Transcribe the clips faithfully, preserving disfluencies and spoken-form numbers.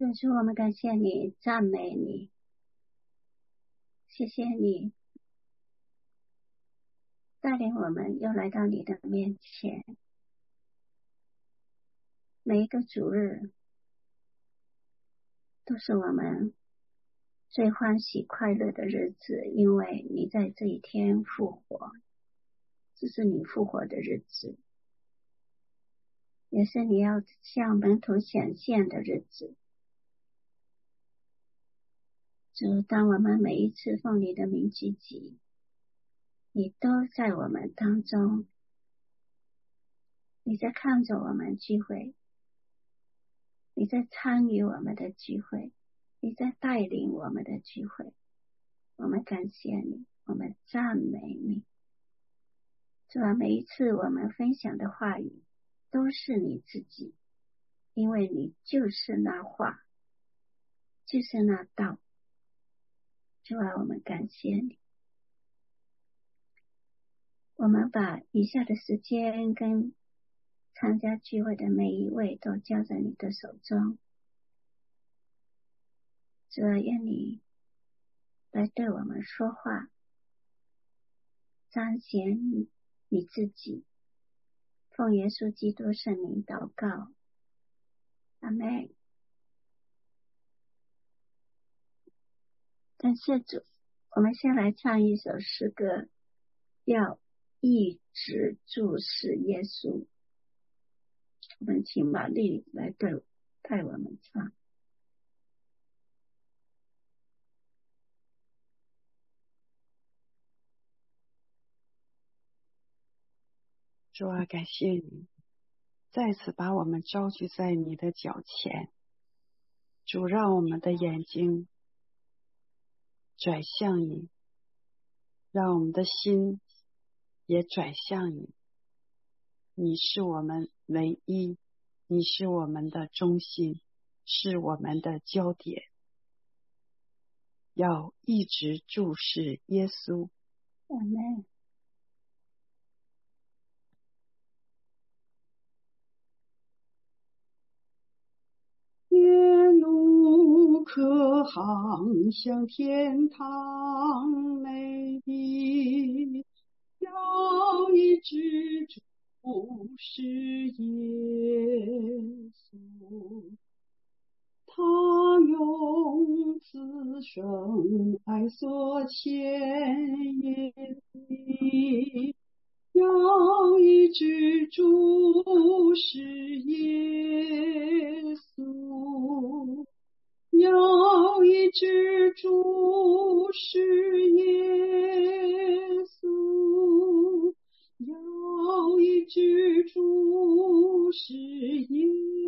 主是我们感谢你，赞美你，谢谢你带领我们又来到你的面前。每一个主日都是我们最欢喜快乐的日子，因为你在这一天复活，这是你复活的日子，也是你要向门徒显现的日子。主，当我们每一次奉你的名聚集，你都在我们当中，你在看着我们聚会，你在参与我们的聚会，你在带领我们的聚会。我们感谢你，我们赞美你。主啊，每一次我们分享的话语都是你自己，因为你就是那话，就是那道。主啊，我们感谢你。我们把以下的时间跟参加聚会的每一位都交在你的手中。主啊，愿你来对我们说话，彰显你你自己。奉耶稣基督圣名祷告，阿们。感谢主。我们先来唱一首诗歌，要一直注视耶稣。我们请玛丽来对带我们唱。 主啊，感谢你再次把我们招聚在你的脚前。主，让我们的眼睛转向你，让我们的心也转向你。你是我们唯一，你是我们的中心，是我们的焦点。要一直注视耶稣。 阿们。 夜路可航向天堂美丽，要一直注视耶稣。他用此生爱所牵引你，要一直注视耶稣，要一直注视耶稣，要一直注视耶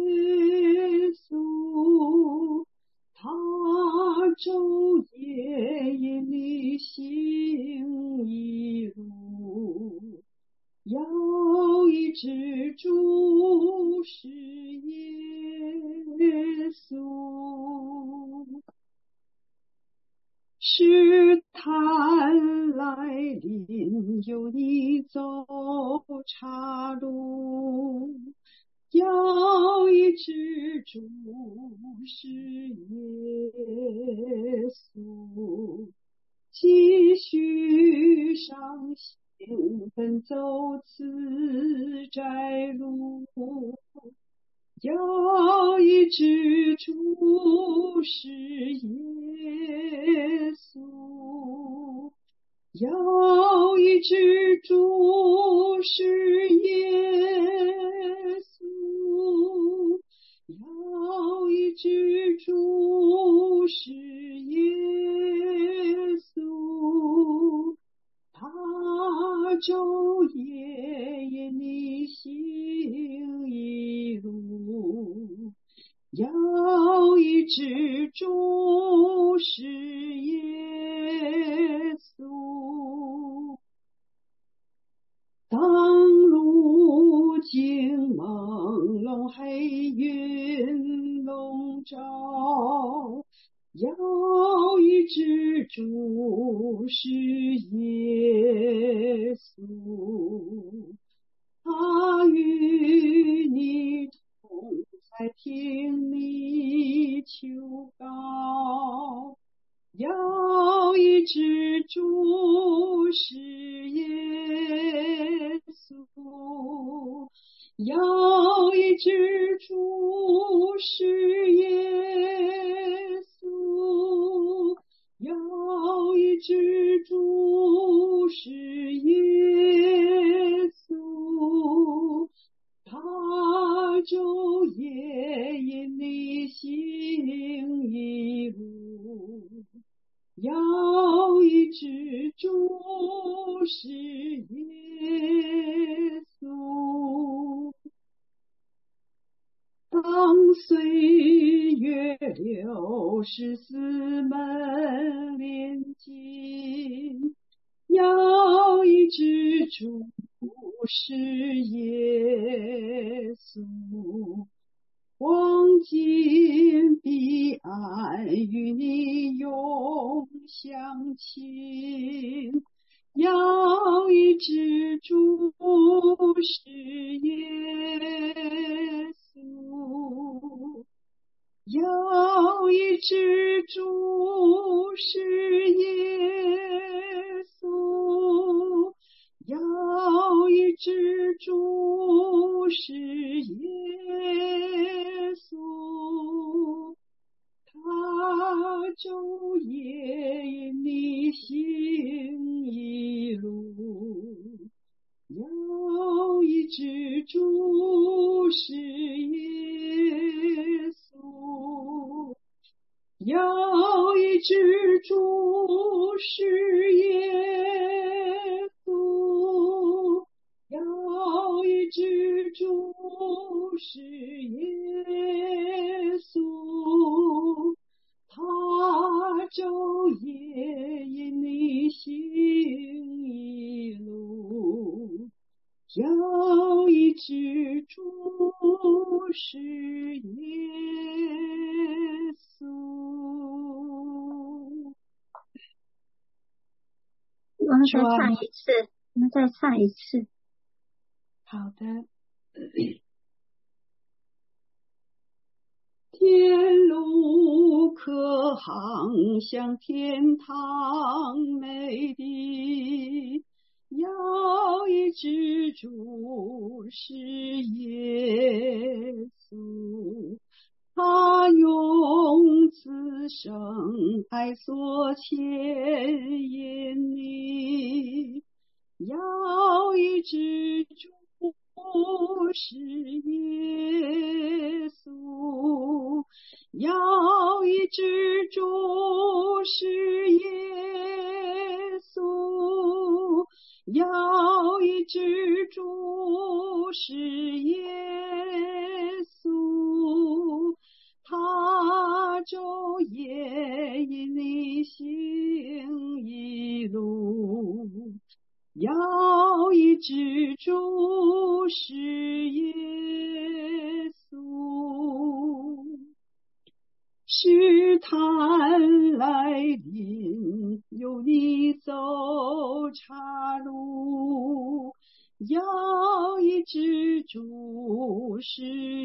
稣，他昼夜引你行一路，要一直注视耶稣。试探来临，有你走岔路，要一直注视耶稣，继续上行奔走此窄路，要一直注视耶稣，要一直注视耶稣，要一直注视耶稣，他昼夜引你行一路，要一直注视耶稣。当路径朦胧黑云笼罩，要一直注视耶稣，他与你同在听你求告，要医治主是耶稣，要医治主是耶稣，要医治主是耶稣，他昼夜因你行一路，要医治主是耶稣。当岁月流逝，四门临近，要医治主是耶稣，黄金彼岸与你永相亲，要医治主是耶稣，要医治主是耶稣，要医治主是耶稣，他昼夜因你行一路，要医治主是耶稣，要医治主是耶稣，要医治主是耶稣，他昼夜因你行一路，要医治主是耶稣。 我们再唱一次，我们再唱一次。 好的。天路可航向天堂美地，要医治主是耶稣，他用此生爱所牵引你，要医治主是耶稣，要医治主是耶稣，要医治主是耶稣，他昼夜因你行一路，要医治主是耶稣。试探来临，有你走岔路，要医治主是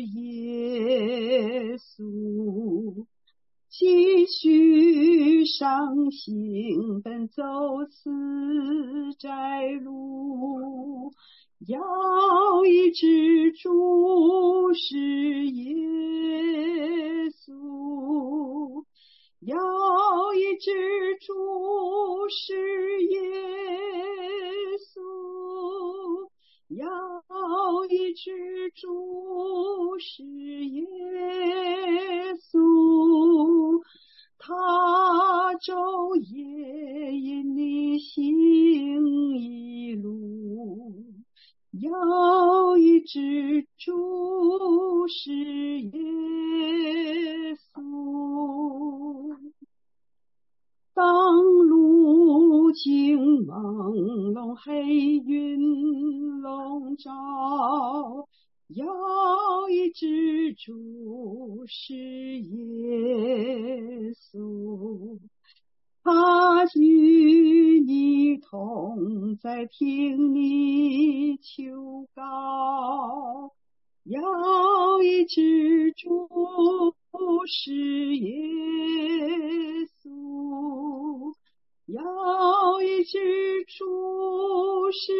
耶稣，继续上行奔走此窄路，要医治主是耶稣，要医治主是耶稣，要医治主是耶稣，他昼夜因你行一路，要医治主是耶稣。当路径朦胧，黑云笼罩，要医治主是耶稣，他与你同在，听你求告，要医一直注视耶稣，要一直注视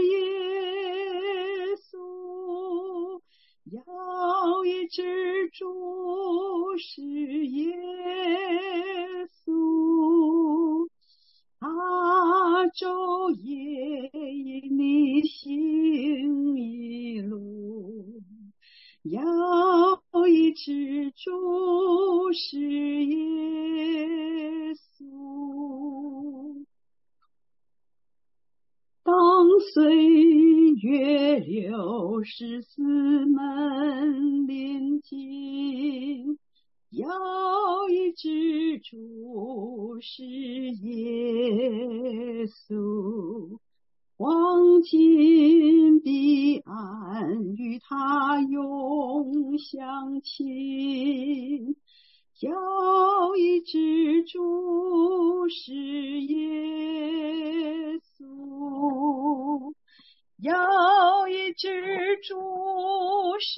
耶稣，要一直注视耶稣，他昼夜因你行一路，要一直注视耶稣。当岁月流逝，四门临近，要一直注视耶稣，黄金彼岸与他永相亲，要一直注视耶稣，要一直注视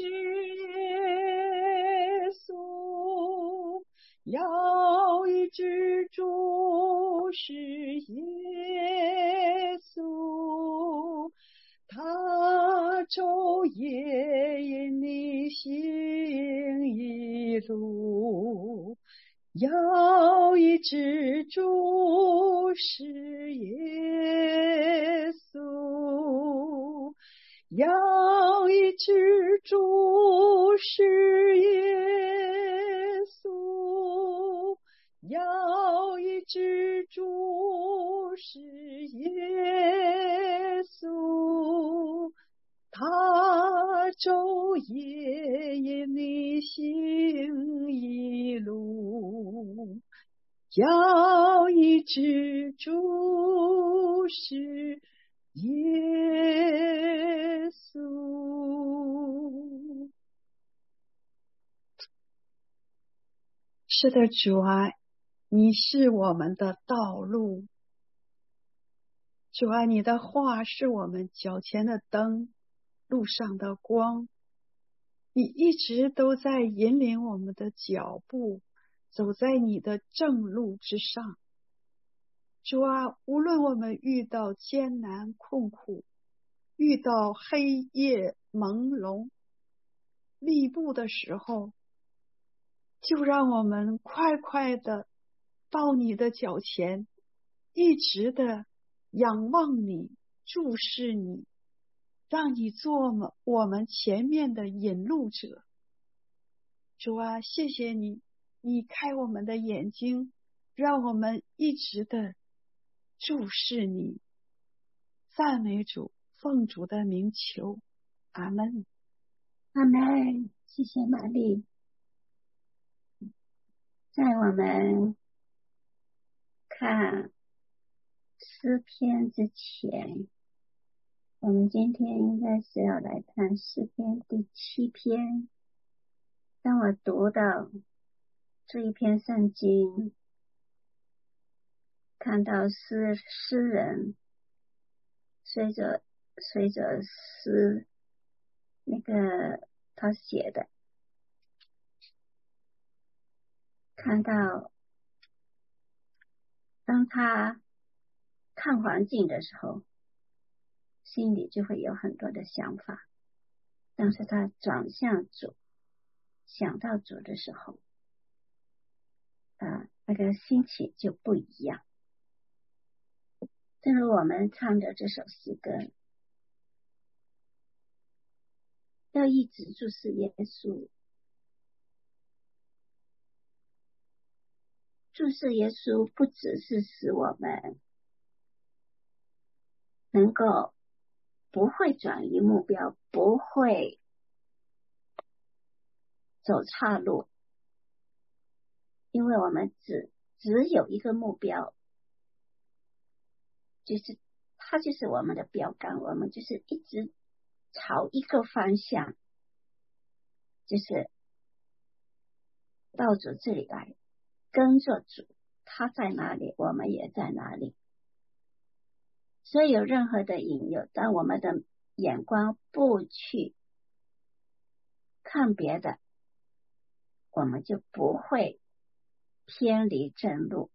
耶稣，要一直注视耶稣，他昼夜因你行一路，要一直注视耶稣，要一直注视耶稣，要一直注视耶稣，他昼夜因你行一路，要一直注视耶稣。 是的，主啊，你是我们的道路。主啊，你的话是我们脚前的灯，路上的光。你一直都在引领我们的脚步，走在你的正路之上。主啊，无论我们遇到艰难困苦，遇到黑夜朦胧密布的时候，就让我们快快的到你的脚前，一直的仰望你，注视你，让你做我们前面的引路者。主啊，谢谢你，你开我们的眼睛，让我们一直的注视你。赞美主，奉主的名求，阿们。 阿们。谢谢玛丽。在我们看诗篇之前，我们今天应该是要来看诗篇第七篇。当我读到这一篇圣经，看到诗诗人随着随着诗那个他写的，看到当他看环境的时候，心里就会有很多的想法，但是他转向主，想到主的时候，啊，那个心情就不一样。正如我们唱的这首诗歌，要一直注视耶稣，注视耶稣不只是使我们能够不会转移目标，不会走岔路，因为我们只只有一个目标，就是它就是我们的标杆，我们就是一直朝一个方向，就是到主这里来，跟着主，他在哪里我们也在哪里。所以有任何的引诱，当我们的眼光不去看别的，我们就不会偏离正路。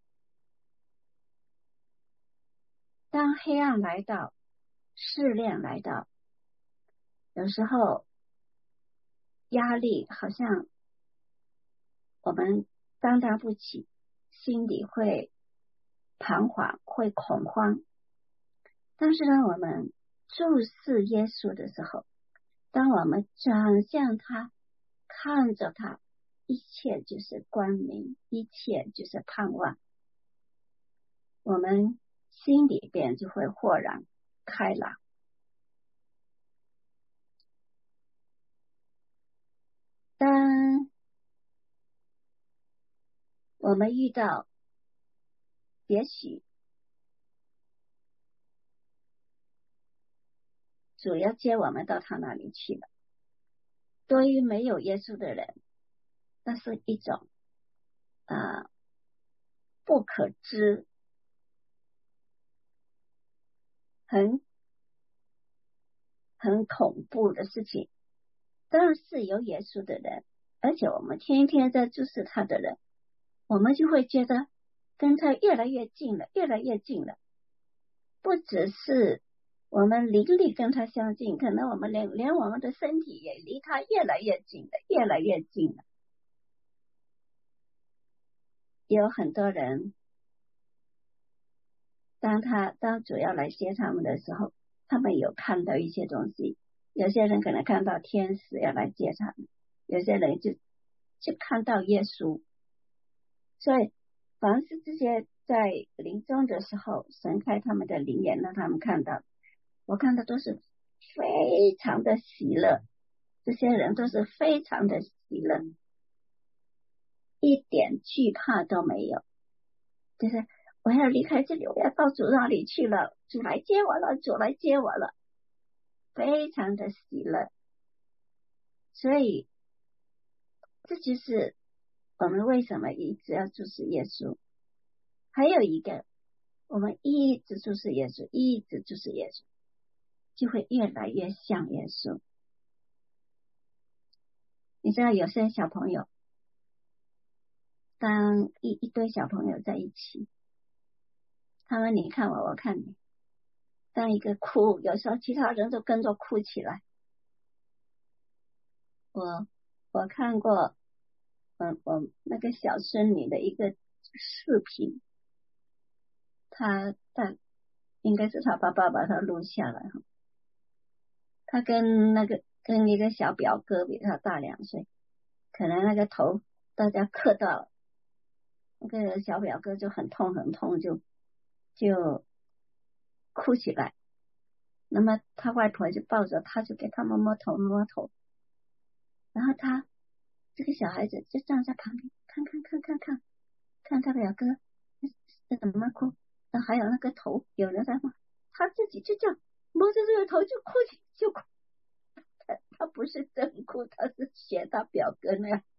当黑暗来到，试炼来到，有时候压力好像我们担当不起，心里会彷徨，会恐慌。但是当我们注视耶稣的时候，当我们转向他，看着他，一切就是光明，一切就是盼望，我们心里边就会豁然开朗。当我们遇到也许主要接我们到他那里去了，对于没有耶稣的人，那是一种啊、呃、不可知，很很恐怖的事情。但是有耶稣的人，而且我们天天在注视他的人，我们就会觉得跟他越来越近了，越来越近了。不只是我们灵力跟他相近，可能我们连连我们的身体也离他越来越近了，越来越近了。有很多人，当他当主要来接他们的时候，他们有看到一些东西，有些人可能看到天使要来接他们，有些人就就看到耶稣。所以凡是这些在临终的时候神开他们的灵眼让他们看到，我看的都是非常的喜乐，这些人都是非常的喜乐，一点惧怕都没有，就是我要离开这里，我要到主那里去了，主来接我了，主来接我了，非常的喜乐。所以这就是我们为什么一直要注视耶稣。还有一个，我们一直注视耶稣，一直注视耶稣，就会越来越像耶稣。你知道有些小朋友，当一一堆小朋友在一起，他们你看我，我看你，当一个哭，有时候其他人都跟着哭起来。我我看过，嗯，我那个小孙女的一个视频，他但应该是他爸爸把他录下来哈。他跟那个跟一个小表哥比他大两岁，可能那个头大家磕到了，那个小表哥就很痛很痛，就就哭起来。那么他外婆就抱着他，就给他摸摸头摸头，然后他这个小孩子就站在旁边看看看看看看他表哥是怎么哭，然后还有那个头有人在摸，他自己就这样摸着这个头就哭起就哭，他他不是真哭，他是学他表哥那样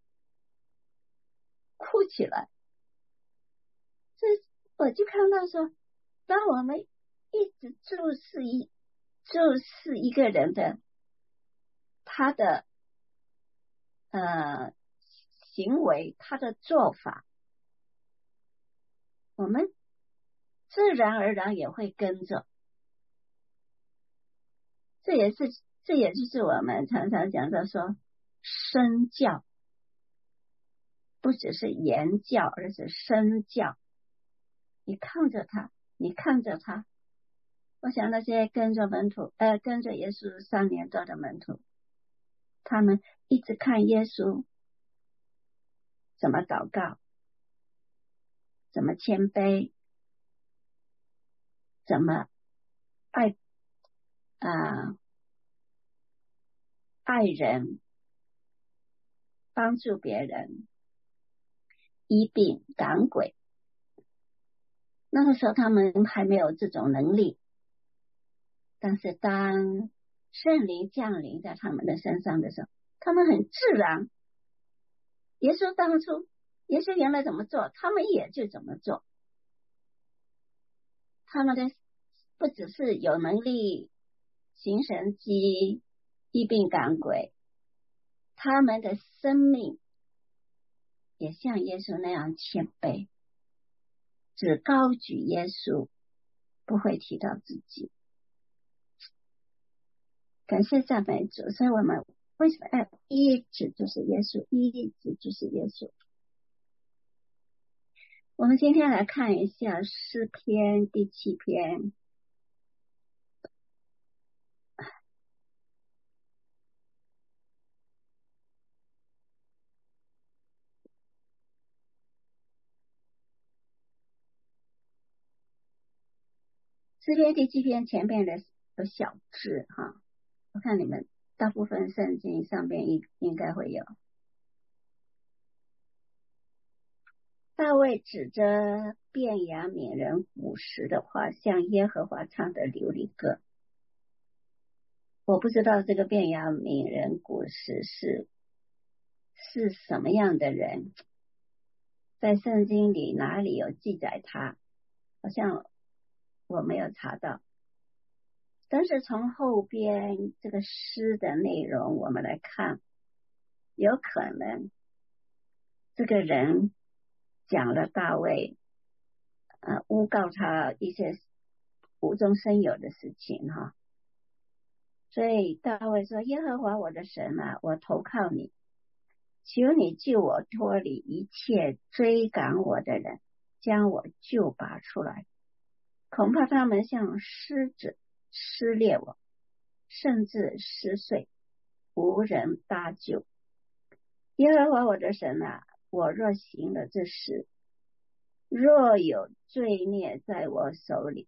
哭起来。所以我就看到说，当我们一直注视一注视一个人的他的呃行为，他的做法，我们自然而然也会跟着。这也是这也就是我们常常讲的说身教，不只是言教，而是身教。你看着他，你看着他，我想那些跟着门徒呃跟着耶稣三年多的门徒，他们一直看耶稣怎么祷告，怎么谦卑，怎么爱啊、呃、爱人，帮助别人，医病赶鬼。那个时候他们还没有这种能力，但是当圣灵降临在他们的身上的时候，他们很自然。耶稣当初耶稣原来怎么做，他们也就怎么做。他们的不只是有能力行神迹医病赶鬼， 他们的生命也像耶稣那样谦卑，只高举耶稣，不会提到自己。感谢赞美主，所以我们为什么要一直就是耶稣，一直就是耶稣。我们今天来看一下诗篇第七篇。诗篇第七篇前面的有小字哈，我看你们大部分圣经上边应应该会有。大卫指着便雅悯人古时的话，向耶和华唱的流离歌。我不知道这个便雅悯人古时是是什么样的人，在圣经里哪里有记载他，好像我没有查到。但是从后边这个诗的内容我们来看，有可能这个人讲了大卫呃诬告他一些无中生有的事情哈。所以大卫说，耶和华我的神啊，我投靠你，求你救我脱离一切追赶我的人，将我救拔出来，恐怕他们像狮子撕裂我，甚至撕碎，无人搭救。耶和华我的神啊，我若行了这事，若有罪孽在我手里。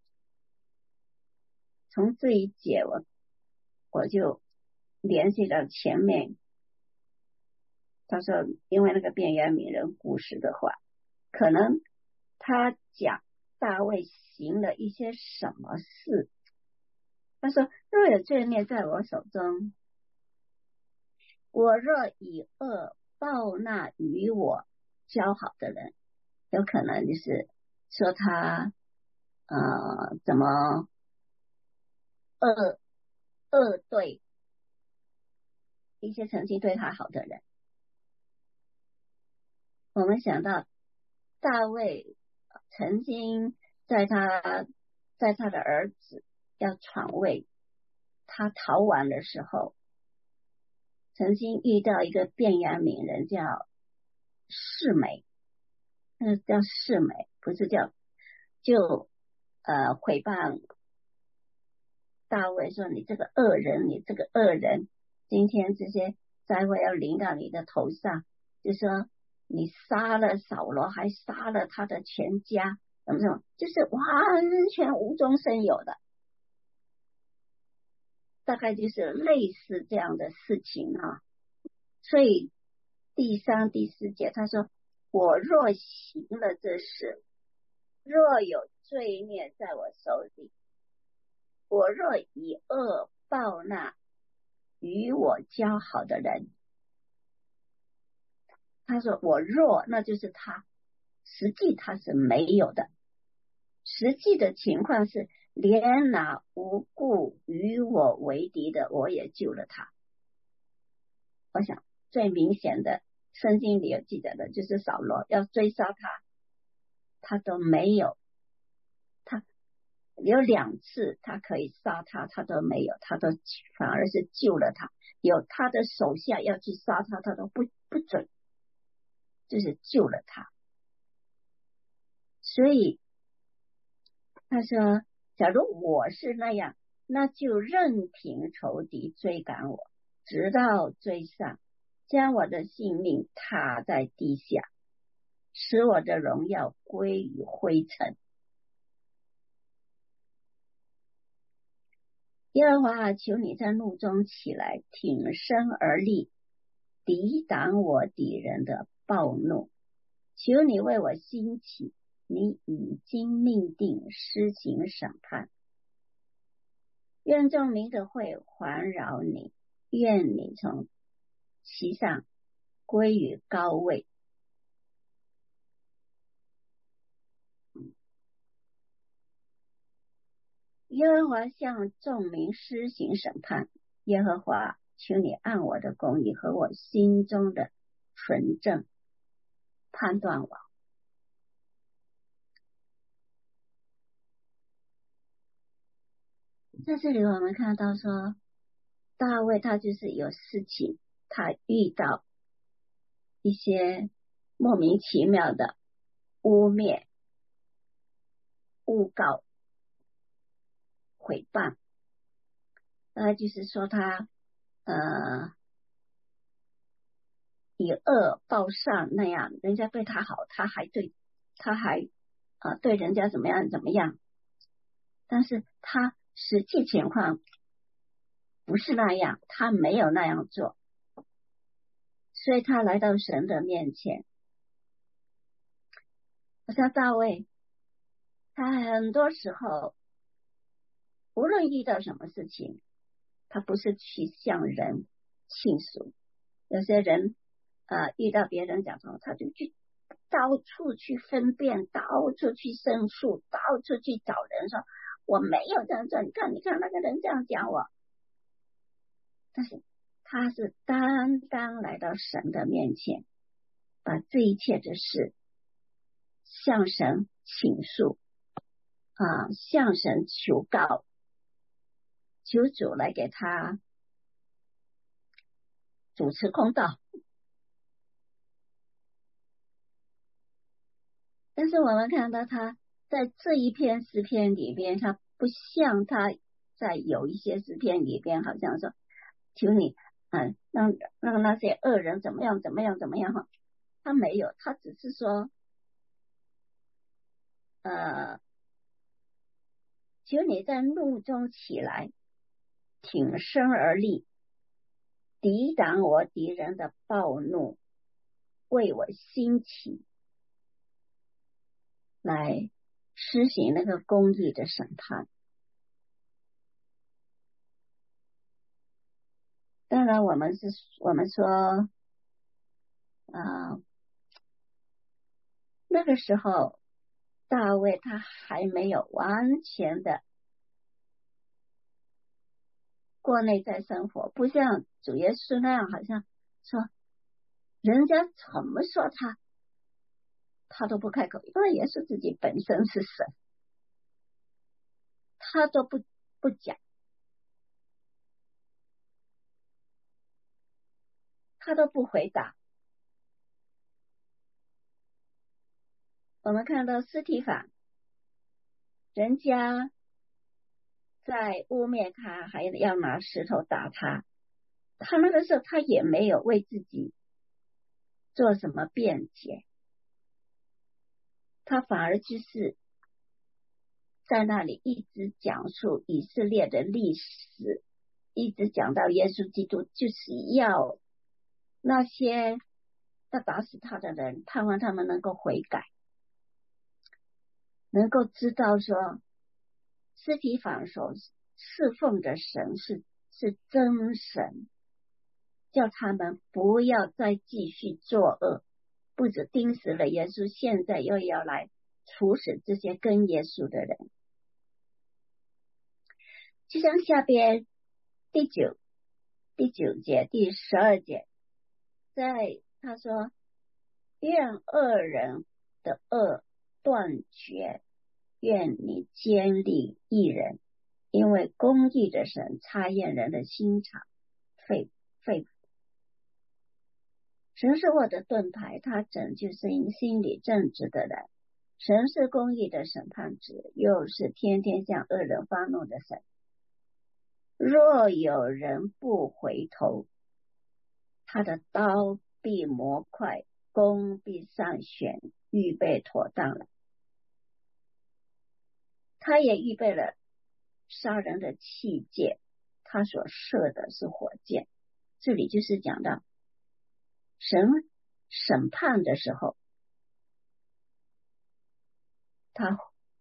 从这一节我我就联系到前面，他说因为那个便雅悯人故事的话，可能他讲大卫行了一些什么事。他说若有罪孽在我手中，我若以恶报那与我交好的人，有可能就是说他呃怎么恶恶对一些曾经对他好的人。我们想到大卫曾经在他在他的儿子要篡位他逃亡的时候，曾经遇到一个便雅悯人叫示每，那叫示每，不是叫就呃诽谤大卫说，你这个恶人，你这个恶人，今天这些灾祸要临到你的头上，就说你杀了扫罗，还杀了他的全家，什么什么，就是完全无中生有的，大概就是类似这样的事情啊。所以第三第四节他说，我若行了这事，若有罪孽在我手里，我若以恶报那与我交好的人。他说我若，那就是他，实际他是没有的，实际的情况是连那无故与我为敌的我也救了他。我想最明显的圣经里有记载的就是扫罗要追杀他，他都没有，他有两次他可以杀他，他都没有，他都反而是救了他。有他的手下要去杀他，他都不不准，就是救了他。所以他说，假如我是那样，那就任凭仇敌追赶我，直到追上，将我的性命踏在地下，使我的荣耀归于灰尘。耶和华，求你在怒中起来，挺身而立，抵挡我敌人的暴怒。求你为我兴起，你已经命定施行审判。愿众民的会环绕你，愿你从其上归于高位。耶和华向众民施行审判，耶和华求你按我的公义和我心中的纯正判断我。在这里我们看到说，大卫他就是有事情，他遇到一些莫名其妙的污蔑、诬告、诽谤，呃，就是说他呃以恶报善那样，人家对他好，他还对他还呃对人家怎么样怎么样，但是他实际情况不是那样，他没有那样做，所以他来到神的面前。好像大卫，他很多时候无论遇到什么事情，他不是去向人倾诉，有些人呃遇到别人讲什么，他就去到处去分辨，到处去申诉，到处去找人说我没有这样做，你看你看那个人这样讲我。但是他是单单来到神的面前，把这一切的事向神倾诉啊，向神求告，求主来给他主持公道。但是我们看到他在这一篇诗篇里边，他不像他在有一些诗篇里边好像说求你嗯，让让那些恶人怎么样怎么样怎么样哈，他没有，他只是说呃，求你在怒中起来，挺身而立，抵挡我敌人的暴怒，为我兴起，来施行那个公义的审判。当然我们是我们说呃，那个时候大卫他还没有完全的过内在生活，不像主耶稣那样好像说人家怎么说他他都不开口，因为耶稣自己本身是神，他都不不讲，他都不回答。我们看到司提反，人家在污蔑他，还要拿石头打他，他那个时候他也没有为自己做什么辩解，他反而就是在那里一直讲述以色列的历史，一直讲到耶稣基督，就是要那些要打死他的人，盼望他们能够悔改，能够知道说司提反所侍奉的神是是真神，叫他们不要再继续作恶，不止钉死了耶稣，现在又要来处死这些跟耶稣的人。就像下边第九第九节第十二节，在他说愿恶人的恶断绝，愿你坚立义人，因为公义的神察验人的心肠肺肺腑。神是我的盾牌，他拯救心心里正直的人。神是公义的审判者，又是天天向恶人发怒的神。若有人不回头，他的刀必磨快，弓必上弦，预备妥当了。他也预备了杀人的器械，他所射的是火箭。这里就是讲到神审判的时候，他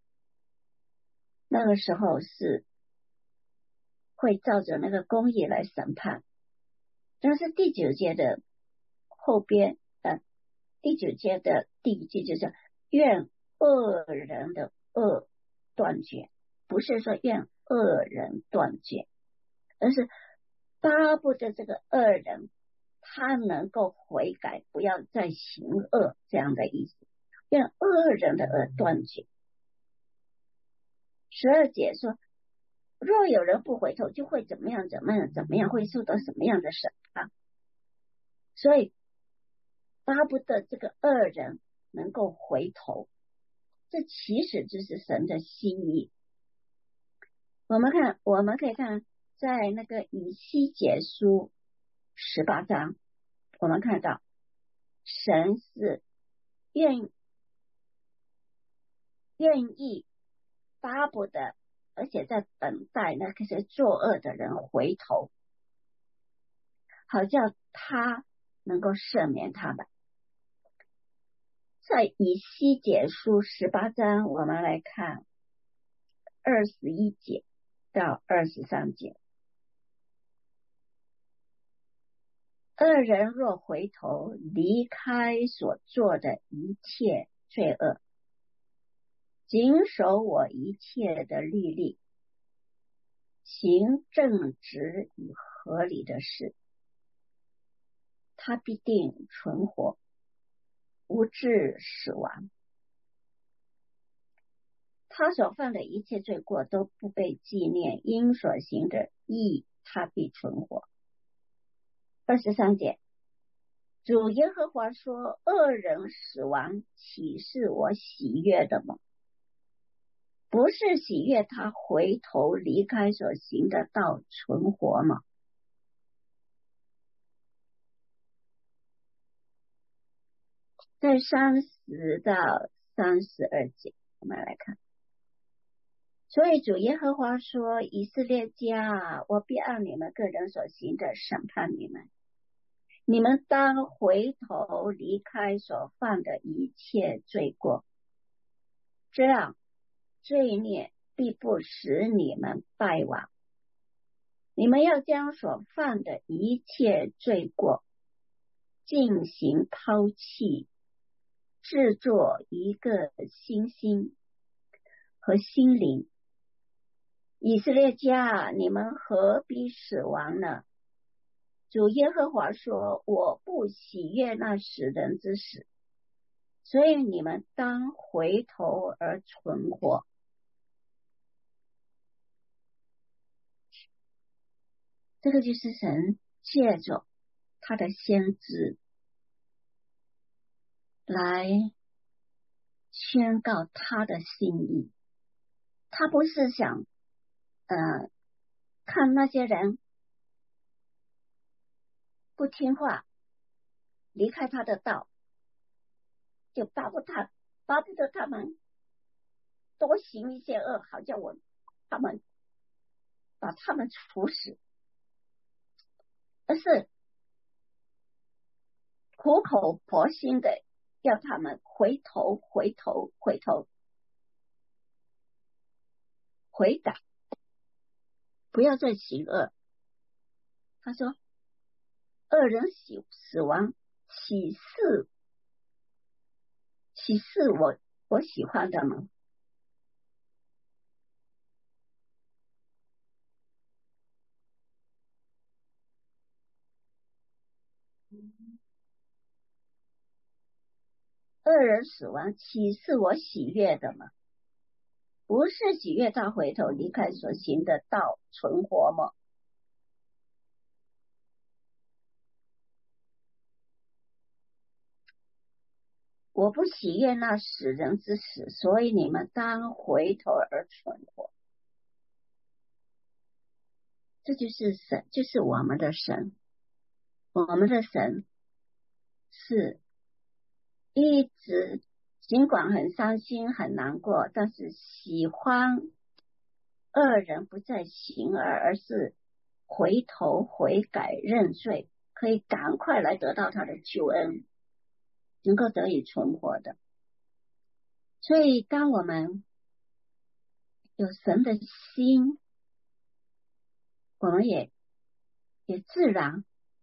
那个时候是会照着那个公义来审判。但是第九节的后边呃，第九节的第一句就是愿恶人的恶断绝，不是说愿恶人断绝，而是巴不得这个恶人他能够悔改，不要再行恶，这样的意思，让恶人的恶断绝。十二节说，若有人不回头，就会怎么样怎么样怎么样，会受到什么样的审判。所以巴不得这个恶人能够回头，这其实就是神的心意。我们看，我们可以看在那个以西结书十八章，我们看到神是愿愿意巴不得，而且在等待那些作恶的人回头，好叫他能够赦免他们。在以西结书十八章，我们来看二十一节到二十三节。恶人若回头，离开所做的一切罪恶，谨守我一切的律例，行正直与合理的事，他必定存活，不致死亡。他所犯的一切罪过都不被纪念，因所行的义，他必存活。二十三节，主耶和华说，恶人死亡，岂是我喜悦的吗？不是喜悦他回头离开所行的道存活吗？在三十到三十二节，我们来看。所以主耶和华说，以色列家，我必按你们个人所行的审判你们，你们当回头离开所犯的一切罪过，这样罪孽必不使你们败亡。你们要将所犯的一切罪过进行抛弃，制作一个新心和心灵。以色列家，你们何必死亡呢？主耶和华说，我不喜悦那死人之死，所以你们当回头而存活。这个就是神借着他的先知来宣告他的心意。他不是想呃看那些人不听话，离开他的道，就巴不他巴不得他们多行一些恶，好叫我他们把他们处死，而是苦口婆心的要他们回头回头回头悔改，不要再行恶。他说，恶人死死亡，岂是岂是我我喜欢的吗？恶人死亡，岂是我喜悦的吗？不是喜悦他回头离开所行的道存活吗？我不喜悦那死人之死，所以你们当回头而存活。这就是神，就是我们的神。我们的神是一直尽管很伤心很难过，但是喜欢恶人不再行恶，而是回头悔改认罪，可以赶快来得到他的救恩，能够得以存活的。所以当我们有神的心，我们也也自然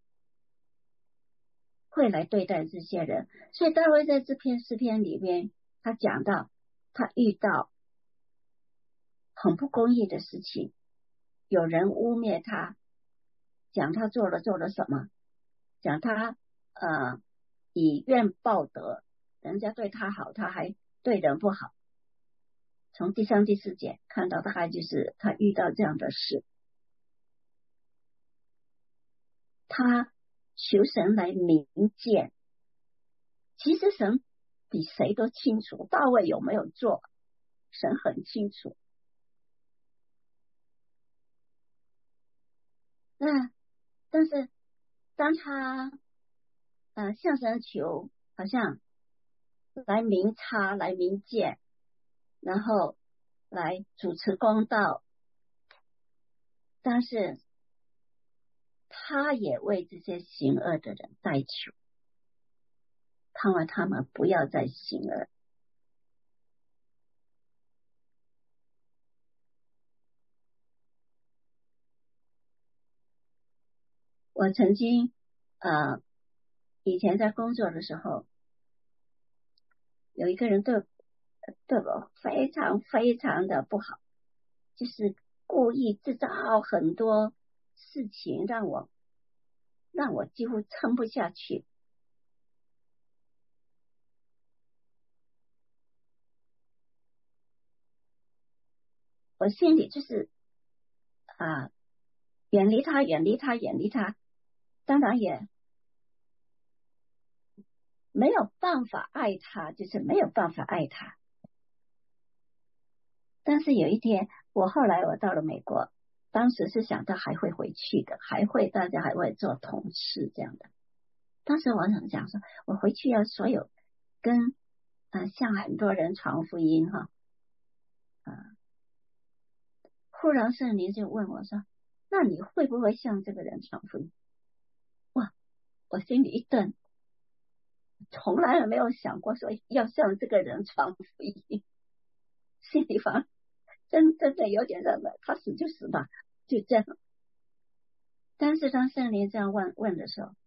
会来对待这些人。所以大卫在这篇诗篇里面，他讲到他遇到很不公义的事情，有人污蔑他， 讲他做了做了什么，讲他呃以怨报德，人家对他好，他还对人不好。从第三、第四节看到大概就是他遇到这样的事，他求神来明鉴。其实神比谁都清楚大卫有没有做，神很清楚。那但是当他呃向神求，好像来明察来明鉴，然后来主持公道，但是他也为这些行恶的人代求，盼望他们不要再行恶。我曾经呃以前在工作的时候，有一个人对对我非常非常的不好，就是故意制造很多事情让我让我几乎撑不下去。我心里就是啊，远离他，远离他，远离他。当然也没有办法爱他，就是没有办法爱他。但是有一天，我后来我到了美国，当时是想到还会回去的，还会大家还会做同事这样的。当时我想讲说，我回去要所有跟啊、呃、向很多人传福音哈啊、呃。忽然圣灵就问我说：“那你会不会向这个人传福音？”哇，我心里一顿，从来也没有想过说要向这个人传福音，心里方真真的有点认为他死就死吧，就这样。但是当圣灵这样问问的时候，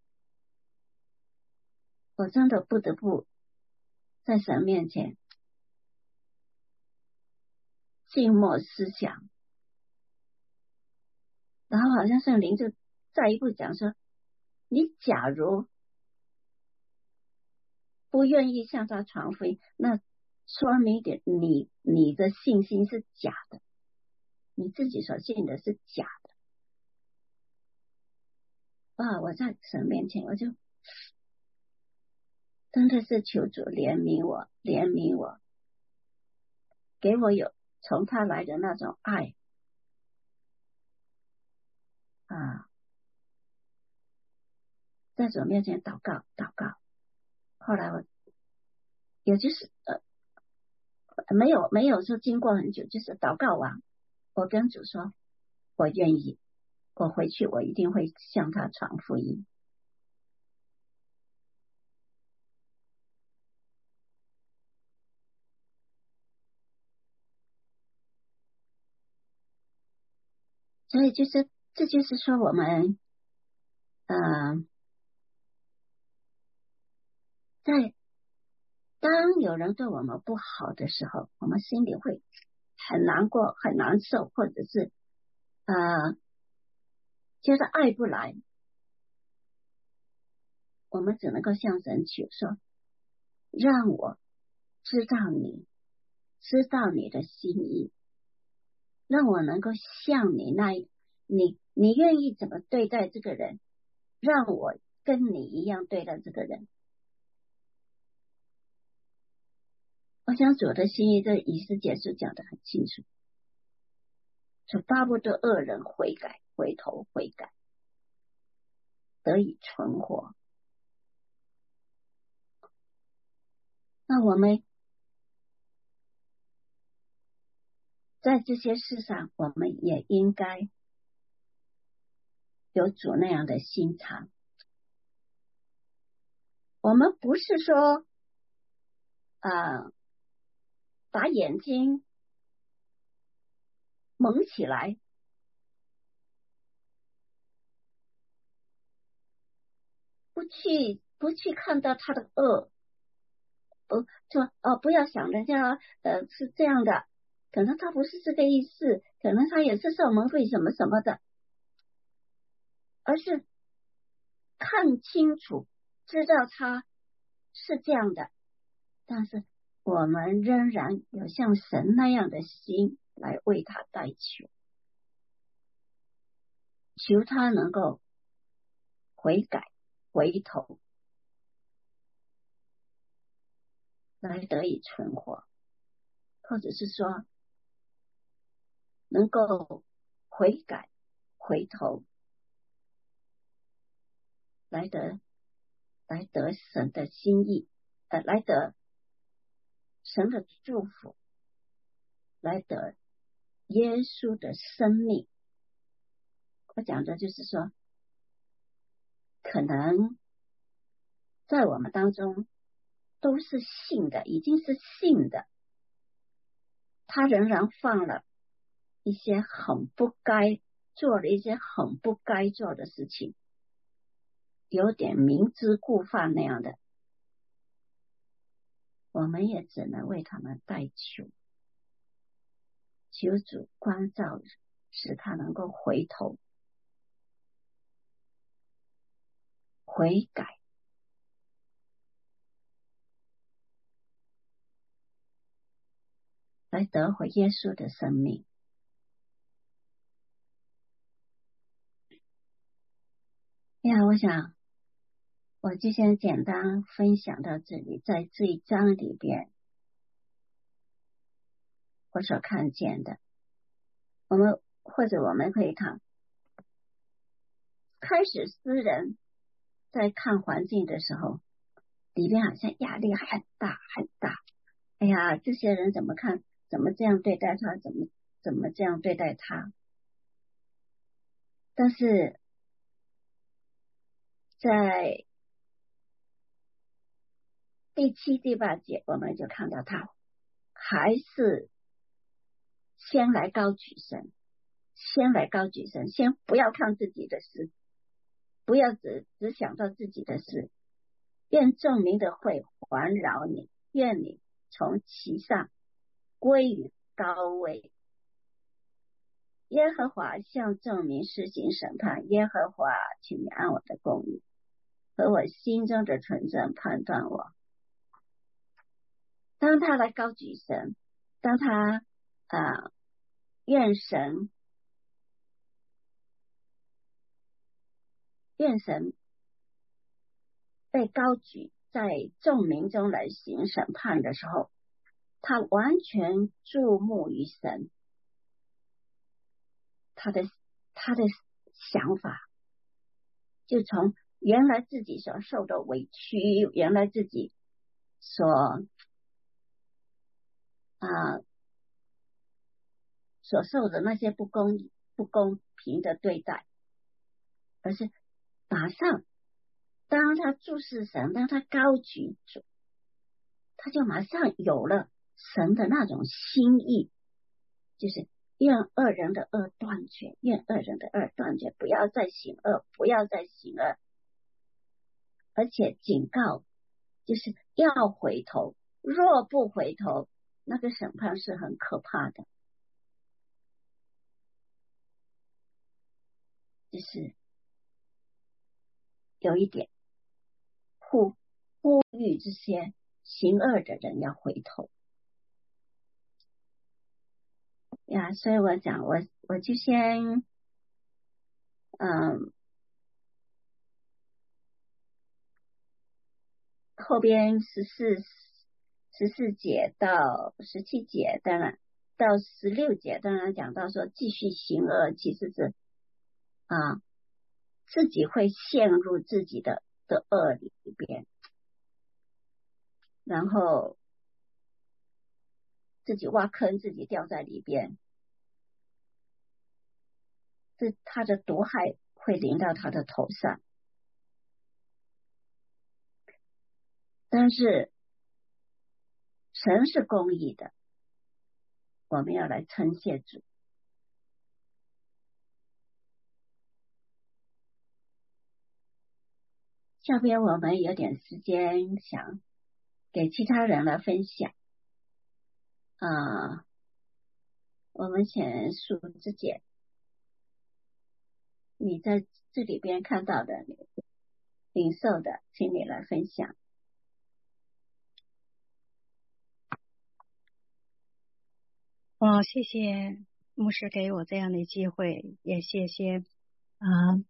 我真的不得不在神面前静默思想，然后好像圣灵就再一步讲说：“你假如不愿意向他传福音，那说明点你你的信心是假的，你自己所信的是假的。”啊，我在神面前，我就真的是求主怜悯我，怜悯我，给我有从他来的那种爱啊，在主面前祷告祷告。后来我也就是呃没有没有说经过很久，就是祷告完，我跟主说，我愿意，我回去我一定会向他传福音。所以就是这就是说我们呃在当有人对我们不好的时候，我们心里会很难过很难受，或者是呃觉得爱不来，我们只能够向神求说，让我知道你知道你的心意，让我能够像你那你你愿意怎么对待这个人，让我跟你一样对待这个人。我想主的心意，这以斯帖书讲得很清楚，说巴不得恶人悔改，回头悔改，得以存活。那我们在这些事上，我们也应该有主那样的心肠。我们不是说呃把眼睛蒙起来，不去不去看到他的恶，不说哦不要想人家呃是这样的，可能他不是这个意思，可能他也是受蒙蔽什么什么的而是看清楚，知道他是这样的，但是我们仍然有像神那样的心来为他代求，求他能够悔改回头，来得以存活，或者是说能够悔改回头，来得来得神的心意，呃，来得神的祝福，来得耶稣的生命。我讲的就是说，可能在我们当中都是信的，已经是信的，他仍然犯了一些很不该做了一些很不该做的事情，有点明知故犯那样的，我们也只能为他们代求，求主关照，使他能够回头悔改，来得回耶稣的生命。呀，我想我就先简单分享到这里。在这一章里边我所看见的，我们或者我们可以看，开始诗人在看环境的时候，里边好像压力很大很大，哎呀，这些人怎么看，怎么这样对待他，怎么怎么这样对待他。但是在第七第八节我们就看到他还是先来高举神，先来高举神，先不要看自己的事，不要只只想到自己的事。愿众民的会环绕你，愿你从其上归于高位。耶和华向众民施行审判，耶和华，请你按我的公义和我心中的纯正判断我。当他来高举神，当他啊愿神愿神被高举在众民中来行审判的时候，他完全注目于神，他的他的想法就从原来自己所受的委屈，原来自己所啊所受的那些不公义不公平的对待，而是马上当他注视神，当他高举主，他就马上有了神的那种心意，就是愿恶人的恶断绝，愿恶人的恶断绝，不要再行恶，不要再行恶，而且警告就是要回头，若不回头，那个审判是很可怕的。就是有一点呼呼吁这些行恶的人要回头呀，所以我讲我我就先嗯后边十四十四节到十七节，当然到十六节，当然讲到说继续行恶，其实是啊自己会陷入自己的的恶里边，然后自己挖坑，自己掉在里边，这他的毒害会临到他的头上。但是神是公义的，我们要来称谢主。下边我们有点时间想给其他人来分享啊，我们先数之姐，你在这里边看到的、领受的，请你来分享。 哦，谢谢牧师给我这样的机会，也谢谢啊、呃，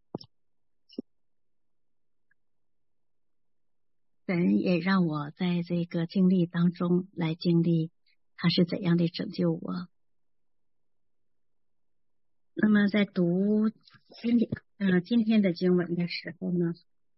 神也让我在这个经历当中来经历他是怎样的拯救我。那么在读今天呃今天的经文的时候呢，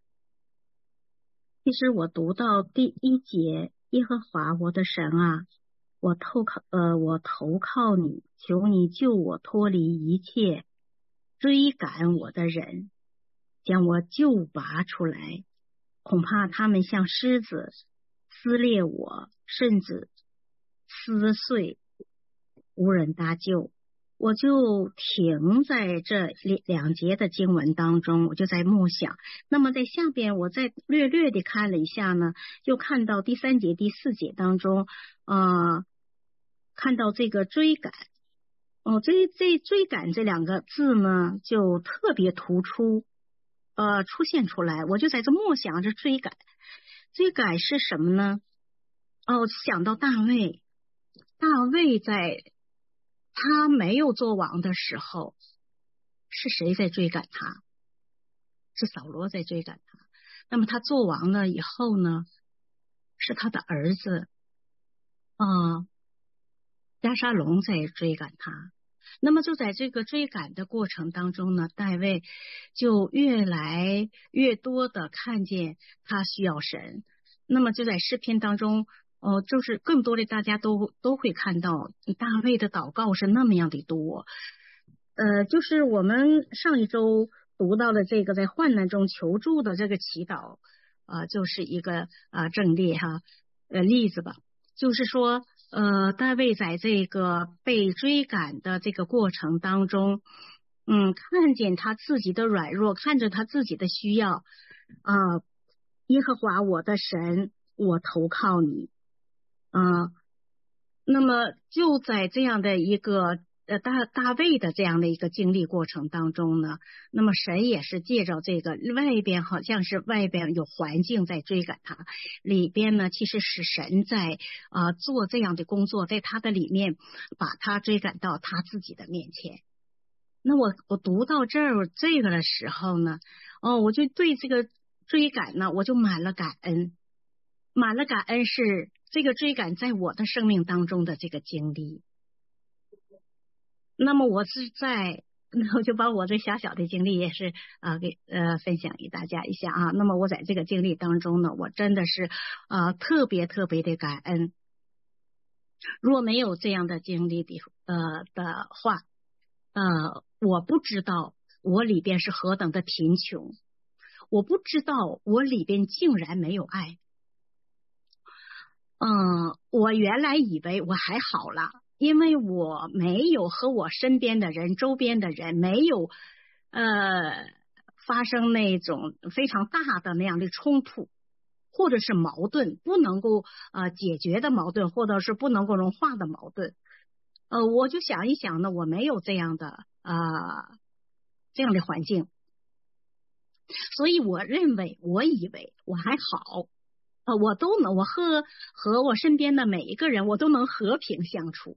其实我读到第一节，耶和华我的神啊，我投靠呃我投靠你，求你救我脱离一切追赶我的人，将我救拔出来，恐怕他们像狮子撕裂我，甚至撕碎，无人搭救。我就停在这两节的经文当中，我就在默想。那么在下边我再略略的看了一下呢，又看到第三节第四节当中呃看到这个追赶哦，这这追赶这两个字呢就特别突出呃出现出来。我就在这默想着追赶追赶是什么呢？哦，想到大卫大卫在他没有做王的时候，是谁在追赶他？是扫罗在追赶他。那么他做王了以后呢，是他的儿子啊、呃、押沙龙在追赶他。那么就在这个追赶的过程当中呢，大卫就越来越多的看见他需要神。那么就在诗篇当中哦，就是更多的大家都都会看到大卫的祷告是那么样的多。呃，就是我们上一周读到的这个在患难中求助的这个祈祷，呃，就是一个呃正例哈呃例子吧。就是说，呃，大卫在这个被追赶的这个过程当中，嗯，看见他自己的软弱，看着他自己的需要，啊、呃，耶和华我的神，我投靠你。嗯、呃，那么就在这样的一个呃大大卫的这样的一个经历过程当中呢，那么神也是借着这个外边好像是外边有环境在追赶他，里边呢其实是神在呃做这样的工作，在他的里面把他追赶到他自己的面前。那我我读到这儿这个的时候呢，哦，我就对这个追赶呢，我就满了感恩，满了感恩是这个追赶在我的生命当中的这个经历。那么我是在，那我就把我这小小的经历也是啊、呃、给呃分享给大家一下啊。那么我在这个经历当中呢，我真的是呃特别特别的感恩。如果没有这样的经历的呃的话，呃，我不知道我里边是何等的贫穷，我不知道我里边竟然没有爱。嗯，我原来以为我还好了，因为我没有和我身边的人、周边的人没有呃发生那种非常大的那样的冲突，或者是矛盾不能够呃解决的矛盾，或者是不能够融化的矛盾。呃，我就想一想呢，我没有这样的呃这样的环境，所以我认为，我以为我还好。呃，我都能，我和和我身边的每一个人，我都能和平相处。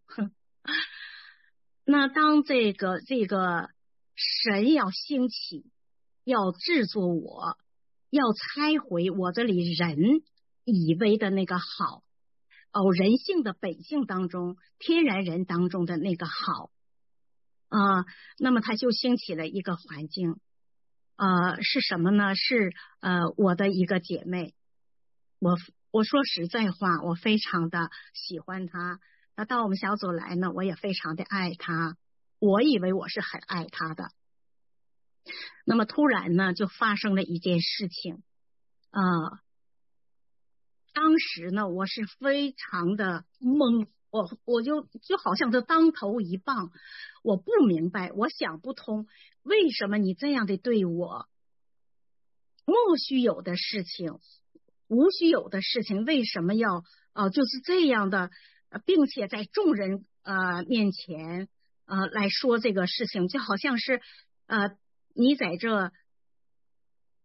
那当这个这个神要兴起，要制作我，要拆毁我这里人以为的那个好，哦，人性的本性当中，天然人当中的那个好啊、呃，那么他就兴起了一个环境，呃，是什么呢？是呃我的一个姐妹。我我说实在话，我非常的喜欢他。那到我们小组来呢，我也非常的爱他。我以为我是很爱他的。那么突然呢，就发生了一件事情。呃，当时呢，我是非常的懵，我我就就好像是当头一棒，我不明白，我想不通，为什么你这样的对我？莫须有的事情。无须有的事情，为什么要呃就是这样的，呃、并且在众人呃面前呃来说这个事情，就好像是呃你在这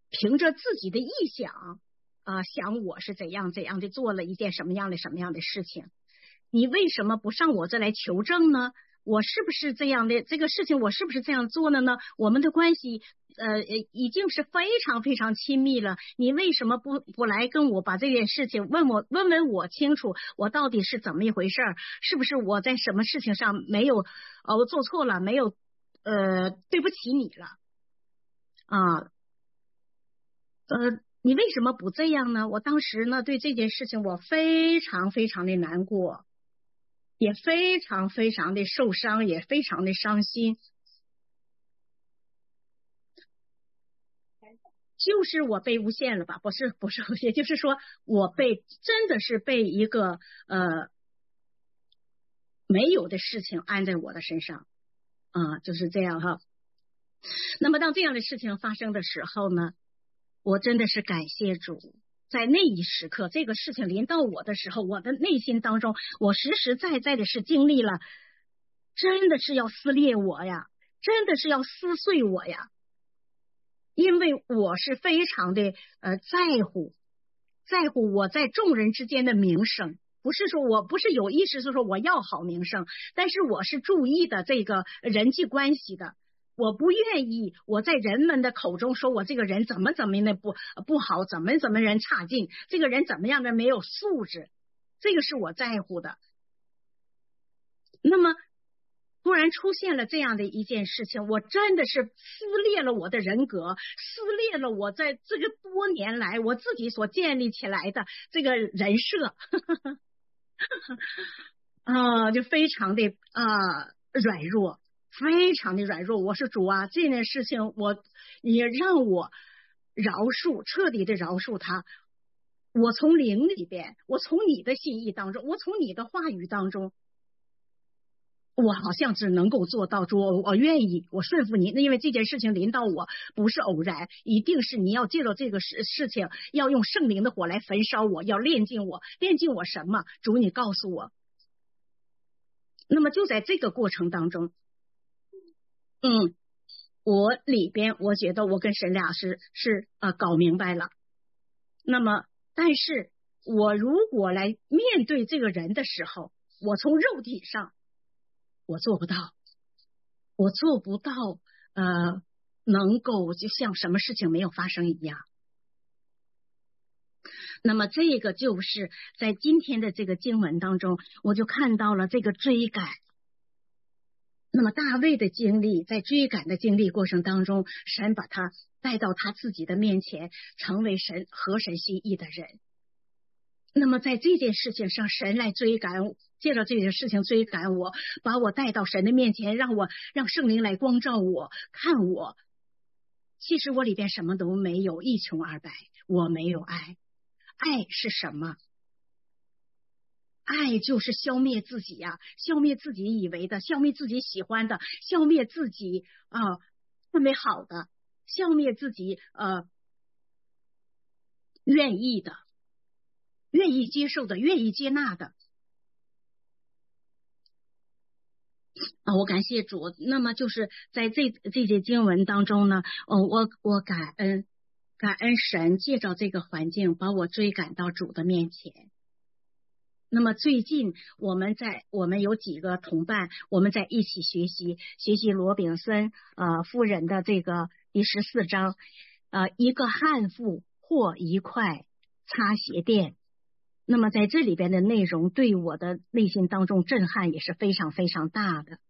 凭着自己的臆想啊、呃，想我是怎样怎样的做了一件什么样的什么样的事情，你为什么不上我这来求证呢？我是不是这样的这个事情我是不是这样做的呢？我们的关系呃已经是非常非常亲密了，你为什么不不来跟我把这件事情问我问问我清楚，我到底是怎么一回事儿？是不是我在什么事情上没有呃我做错了，没有呃对不起你了啊？呃你为什么不这样呢？我当时呢对这件事情我非常非常的难过，也非常非常的受伤，也非常的伤心。就是我被诬陷了吧？不是不是诬陷，就是说我被真的是被一个呃没有的事情安在我的身上啊、呃，就是这样哈。那么当这样的事情发生的时候呢，我真的是感谢主，在那一时刻这个事情临到我的时候，我的内心当中我实实在在的是经历了，真的是要撕裂我呀，真的是要撕碎我呀，因为我是非常的呃在乎在乎我在众人之间的名声，不是说我不是有意识是说我要好名声，但是我是注意的这个人际关系的，我不愿意我在人们的口中说我这个人怎么怎么的不不好，怎么怎么人差劲，这个人怎么样的没有素质，这个是我在乎的。那么突然出现了这样的一件事情，我真的是撕裂了我的人格，撕裂了我在这个多年来我自己所建立起来的这个人设啊，就非常的啊软弱，非常的软弱。我说主啊，这件事情我你让我饶恕，彻底的饶恕他。我从灵里边，我从你的心意当中，我从你的话语当中，我好像只能够做到说我愿意，我顺服你。那因为这件事情临到我不是偶然，一定是你要借着这个事事情，要用圣灵的火来焚烧我，要炼净我。炼净我什么？主你告诉我。那么就在这个过程当中，嗯，我里边我觉得我跟神俩是是呃搞明白了。那么但是我如果来面对这个人的时候，我从肉体上我做不到，我做不到呃能够就像什么事情没有发生一样。那么这个就是在今天的这个经文当中，我就看到了这个追赶。那么大卫的经历，在追赶的经历过程当中，神把他带到他自己的面前，成为神合神心意的人。那么在这件事情上，神来追赶，借着这件事情追赶我，把我带到神的面前，让我让圣灵来光照我，看我。其实我里边什么都没有，一穷二白，我没有爱。爱是什么？爱就是消灭自己呀、啊，消灭自己以为的，消灭自己喜欢的，消灭自己啊认为好的，消灭自己呃愿意的，愿意接受的，愿意接纳的啊！我感谢主。那么就是在这这些经文当中呢，哦，我我感恩感恩神借着这个环境把我追赶到主的面前。那么最近我们在我们有几个同伴，我们在一起学习学习罗炳森呃夫人的这个第十四章，呃一个悍妇或一块擦鞋垫。那么在这里边的内容对我的内心当中震撼也是非常非常大的。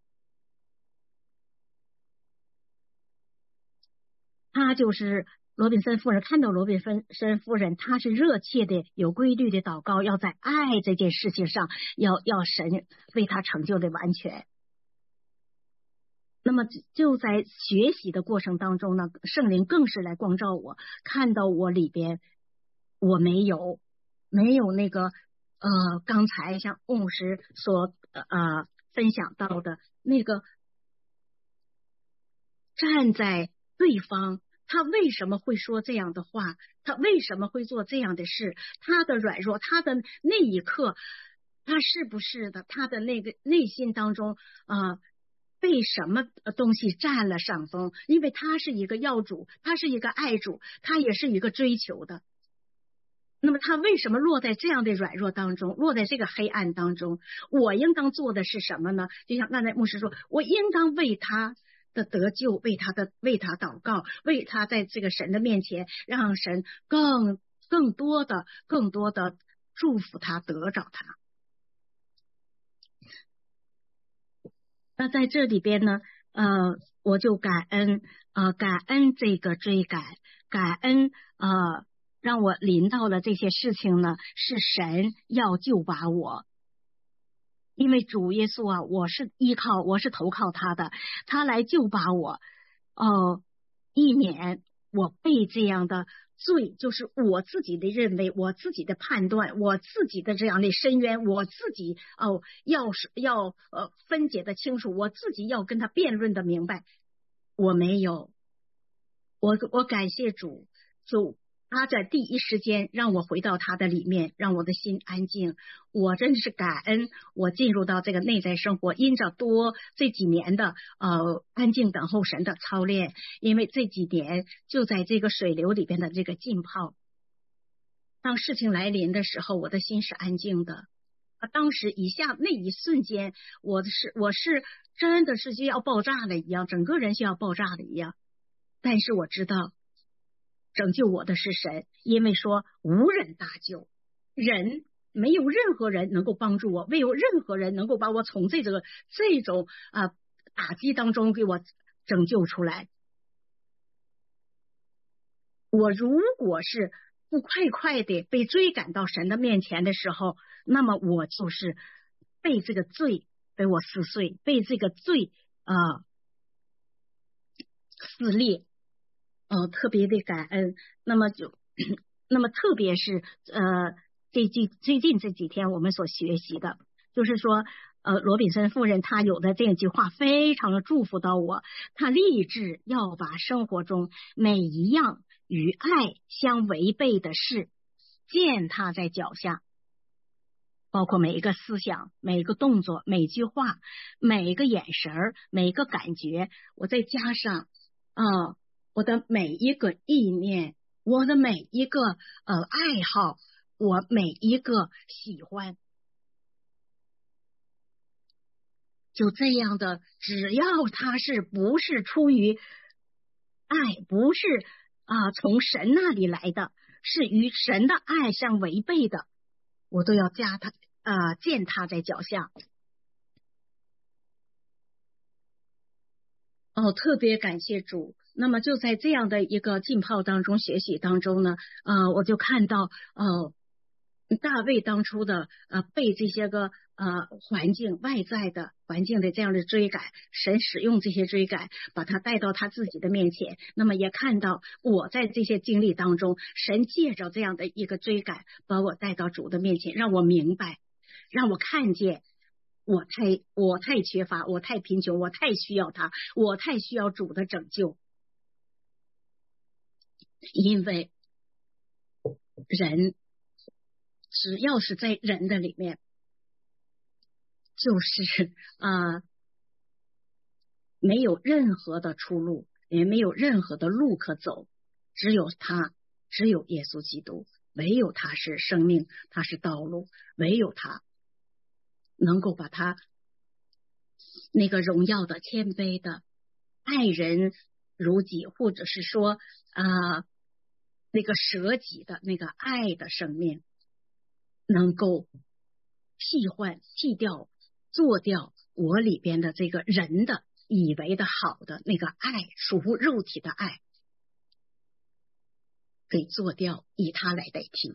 他就是罗宾森夫人，看到罗宾森夫人，她是热切的、有规律的祷告，要在爱这件事情上，要要神为她成就的完全。那么就在学习的过程当中呢，圣灵更是来光照我，看到我里边我没有没有那个呃，刚才像牧师所呃分享到的那个站在对方。他为什么会说这样的话？他为什么会做这样的事？他的软弱，他的那一刻，他是不是的？他的那个内心当中啊、呃， 被什么东西占了上风，因为他是一个要主，他是一个爱主，他也是一个追求的。那么他为什么落在这样的软弱当中，落在这个黑暗当中？我应当做的是什么呢？就像刚才牧师说，我应当为他的得救，为他的为他祷告，为他在这个神的面前，让神更更多的更多的祝福他，得着他。那在这里边呢，呃，我就感恩，呃，感恩这个追赶，感恩呃。让我临到了这些事情呢，是神要救拔我，因为主耶稣啊，我是依靠，我是投靠他的，他来救拔我，哦，以免我被这样的罪，就是我自己的认为，我自己的判断，我自己的这样的深渊，我自己哦，要是要呃分解的清楚，我自己要跟他辩论的明白，我没有，我我感谢主，主。他在第一时间让我回到他的里面，让我的心安静。我真的是感恩，我进入到这个内在生活，因着多这几年的呃安静等候神的操练，因为这几年就在这个水流里边的这个浸泡。当事情来临的时候，我的心是安静的。啊，当时以下那一瞬间，我是我是真的是就要爆炸了一样，整个人就要爆炸了一样。但是我知道。拯救我的是神，因为说无人搭救，人没有任何人能够帮助我，没有任何人能够把我从这个这种啊、呃、打击当中给我拯救出来。我如果是不快快的被追赶到神的面前的时候，那么我就是被这个罪被我撕碎，被这个罪啊、呃、撕裂。呃，特别的感恩，那么就，那么特别是呃，最近最近这几天我们所学习的，就是说，呃，罗比森夫人她有的这句话非常的祝福到我，她立志要把生活中每一样与爱相违背的事践踏在脚下，包括每一个思想、每一个动作、每句话、每一个眼神、每一个感觉，我再加上啊。呃我的每一个意念，我的每一个呃爱好，我每一个喜欢，就这样的，只要他是不是出于爱，不是啊、呃、从神那里来的，是与神的爱相违背的，我都要加他啊、呃、践踏在脚下。哦，特别感谢主。那么就在这样的一个浸泡当中、学习当中呢，呃，我就看到，呃，大卫当初的呃被这些个呃环境外在的环境的这样的追赶，神使用这些追赶，把他带到他自己的面前。那么也看到我在这些经历当中，神借着这样的一个追赶，把我带到主的面前，让我明白，让我看见。我太我太缺乏，我太贫穷，我太需要他，我太需要主的拯救。因为人只要是在人的里面，就是啊、呃，没有任何的出路，也没有任何的路可走，只有他，只有耶稣基督，唯有他是生命，他是道路，唯有他。能够把他那个荣耀的、谦卑的、爱人如己，或者是说啊、呃、那个舍己的那个爱的生命，能够替换、替掉、做掉我里边的这个人的以为的好的那个爱，属乎肉体的爱，给做掉，以他来代替。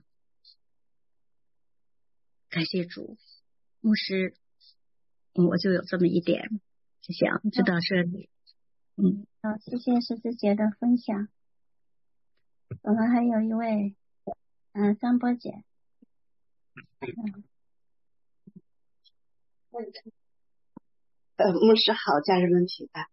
感谢主。牧师，我就有这么一点就想知道是嗯， 好，谢谢石子姐的分享。我们还有一位嗯张波姐。嗯， 呃，牧师好，家人们平安。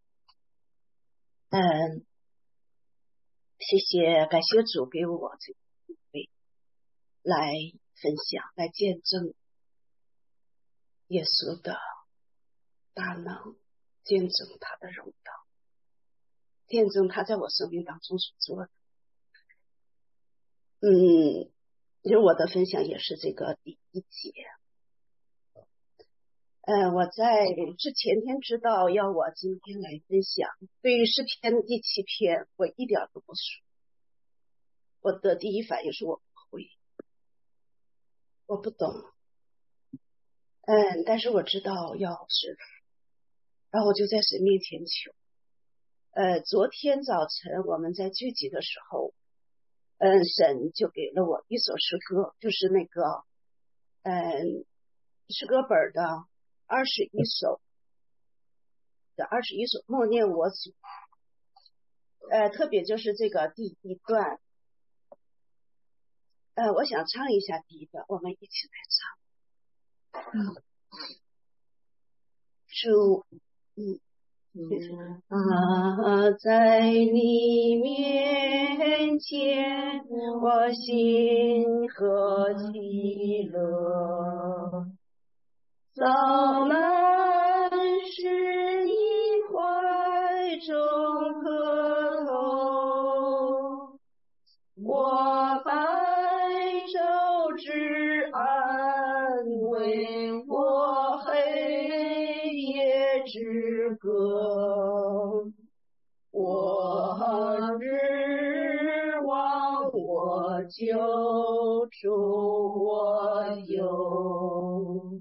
嗯，谢谢，感谢主给我这个机会来分享，来见证耶稣的大能， 见证他的荣耀，见证他在我生命当中所做的。嗯，就我的分享也是这个第一节。呃，我在之前天知道要我今天来分享，对于诗篇第七篇，我一点都不熟。我的第一反应是我不会，我不懂。嗯，但是我知道要是，然后我就在神面前求。呃，昨天早晨我们在聚集的时候，嗯，神就给了我一首诗歌，就是那个，嗯，诗歌本的二十一首的二十一首默念我主。呃，特别就是这个第一段，呃，我想唱一下第一段，我们一起来唱。嗯，主，嗯。啊，在你面前，我心何其乐，早满是你怀中可投，我白昼之安慰，我黑夜之歌，我指望我救主我有。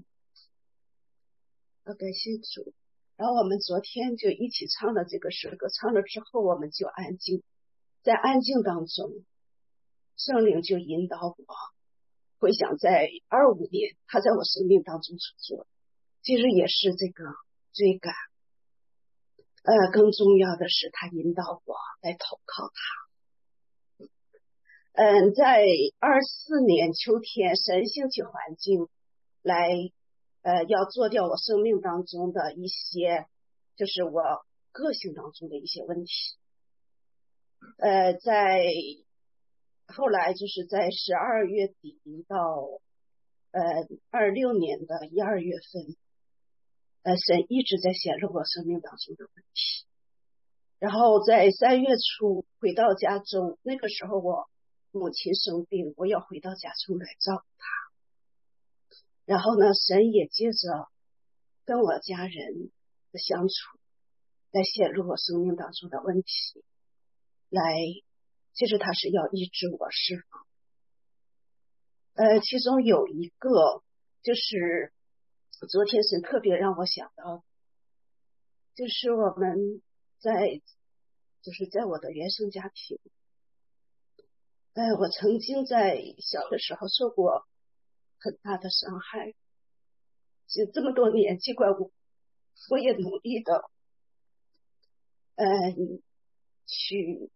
感谢主。然后我们昨天就一起唱了这个诗歌，唱了之后我们就安静，在安静当中圣灵就引导我回想在二五年他在我生命当中所做的，其实也是这个追赶。呃，更重要的是他引导我来投靠他。嗯，在二四年秋天神兴起环境来呃，要做掉我生命当中的一些就是我个性当中的一些问题。呃，在后来就是在十二月底到呃二六年的一二月份，呃，神一直在显露我生命当中的问题。然后在三月初回到家中，那个时候我母亲生病，我要回到家中来照顾她。然后呢，神也借着跟我家人的相处来显露我生命当中的问题，来其实他是要医治我释放。呃，其中有一个就是昨天神特别让我想到，就是我们在就是在我的原生家庭，呃，我曾经在小的时候受过很大的伤害，就这么多年，尽管我我也努力的呃去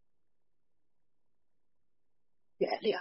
原谅，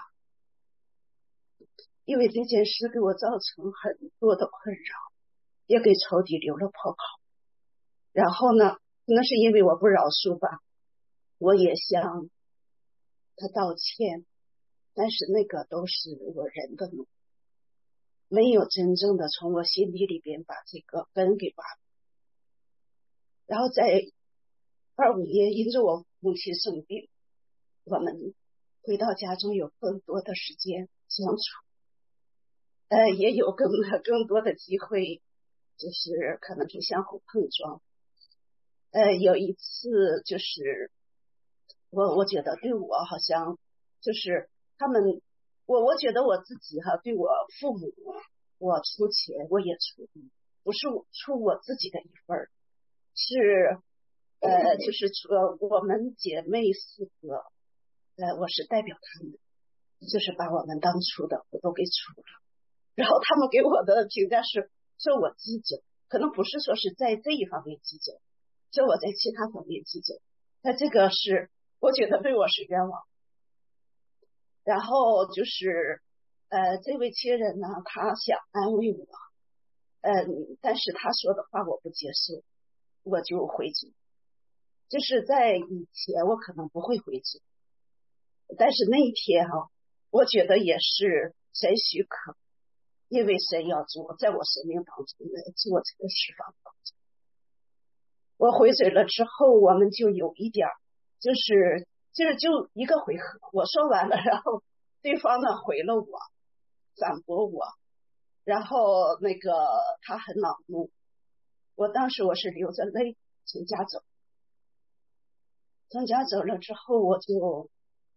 因为这件事给我造成很多的困扰，也给仇敌留了破口。然后呢，可能是因为我不饶恕吧，我也向他道歉，但是那个都是我人的努力，没有真正的从我心底里边把这个根给挖。然后在二五年，因着我母亲生病，我们回到家中有更多的时间相处，呃，也有更更多的机会，就是可能就相互碰撞。呃，有一次就是我我觉得对我好像就是他们，我我觉得我自己哈，对我父母，我出钱我也出力，不是出我自己的一份，是呃就是说我们姐妹四个，呃我是代表他们，就是把我们当初的我都给出了。然后他们给我的评价是说我计较，可能不是说是在这一方面计较，就我在其他方面计较，那这个是我觉得对我是冤枉。然后就是呃这位亲人呢，他想安慰我，嗯，但是他说的话我不接受，我就回嘴。就是在以前我可能不会回嘴，但是那一天哈、啊，我觉得也是神许可，因为神要做在我生命当中来做这个释放。 我回嘴了之后，我们就有一点就是就是就一个回合，我说完了，然后对方呢回了我，反驳我，然后那个他很恼怒，我当时我是流着泪从家走，从家走了之后，我就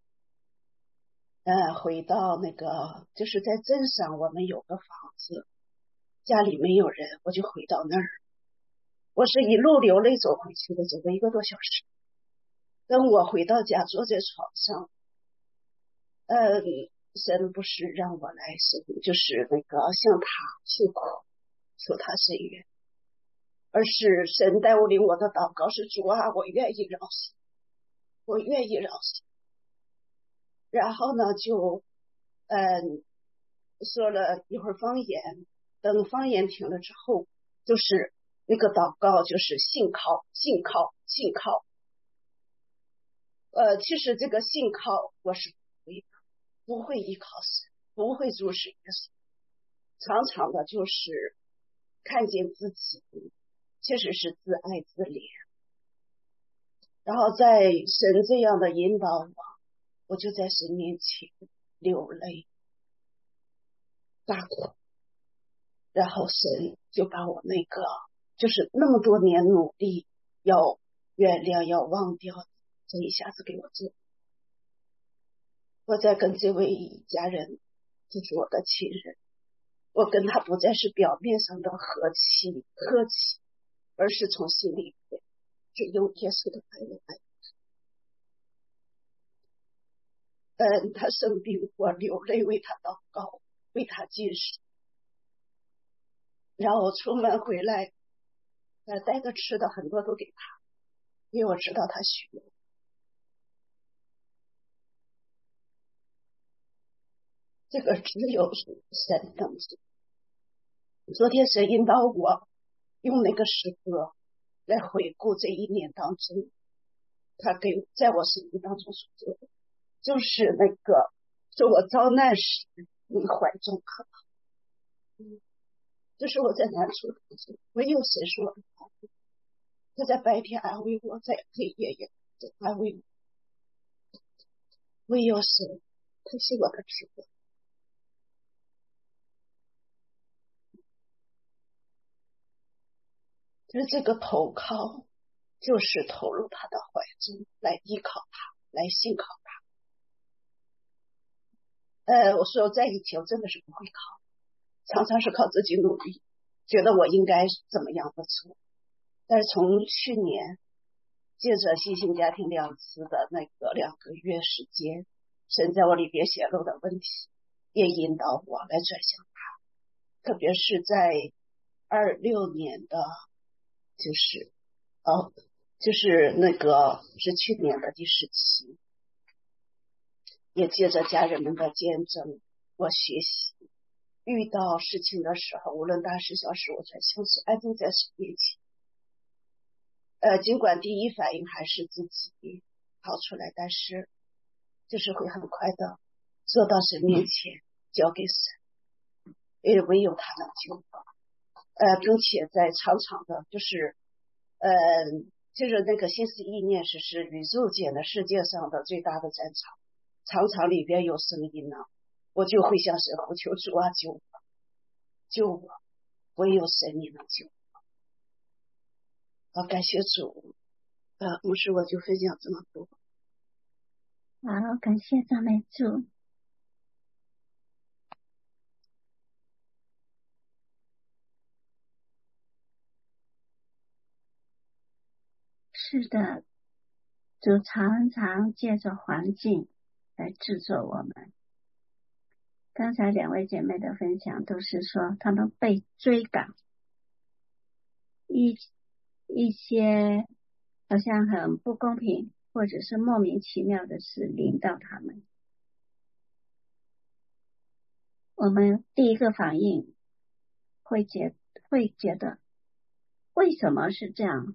呃回到那个就是在镇上，我们有个房子，家里没有人，我就回到那儿。我是一路流泪走回去的，走了一个多小时。等我回到家，坐在床上，嗯，神不是让我来神，就是那个向他诉苦，求他伸冤，而是神带我领我的祷告是主啊，我愿意饶恕，我愿意饶恕。然后呢，就嗯说了一会儿方言，等方言停了之后，就是那个祷告，就是信靠，信靠，信靠。呃，其实这个信靠我是不会的，不会依靠神，不会注视耶稣，常常的就是看见自己，其实是自爱自怜。然后在神这样的引导我，我就在神面前流泪大哭，然后神就把我那个就是那么多年努力要原谅要忘掉，这一下子给我做。我在跟这位家人，就是我的亲人，我跟他不再是表面上的和气客气，而是从心里面是用耶稣的爱来爱。嗯，他生病，我流泪为他祷告，为他进食。然后我出门回来，呃，带的吃的很多都给他，因为我知道他需要。这个只有神能做。昨天神引导我用那个诗歌来回顾这一年当中，他给在我生命当中所做的，就是那个说我遭难时你怀中可靠。嗯，这是我在难处当中唯有神说的话，他在白天安慰我，在黑夜也在安慰我，唯有神，他是我的指导。就是这个投靠，就是投入他的怀中，来依靠他，来信靠他。呃，我说在以前我真的是不会靠，常常是靠自己努力，觉得我应该怎么样的做。但是从去年借着新兴家庭两次的那个两个月时间，神在我里边显露的问题，也引导我来转向他。特别是在二六年的，就是哦，就是那个是去年的第十期，也借着家人们的见证，我学习遇到事情的时候，无论大事小事，我转向神，安静在神面前。呃，尽管第一反应还是自己跑出来，但是就是会很快的坐到神面前，交给神，因为唯有他能救我。呃，并且在常常的，就是呃，就是那个心思意念是是宇宙间的世界上的最大的战场，常常里边有声音呢，我就会向神呼求，主啊，救我，救我，唯有神你能救我。好，感谢主。呃，牧师我就分享这么多。 好，感谢赞美主。是的，主常常借着环境来制作我们。刚才两位姐妹的分享都是说她们被追赶，一一些好像很不公平或者是莫名其妙的事临到他们。我们第一个反应会觉会觉得为什么是这样？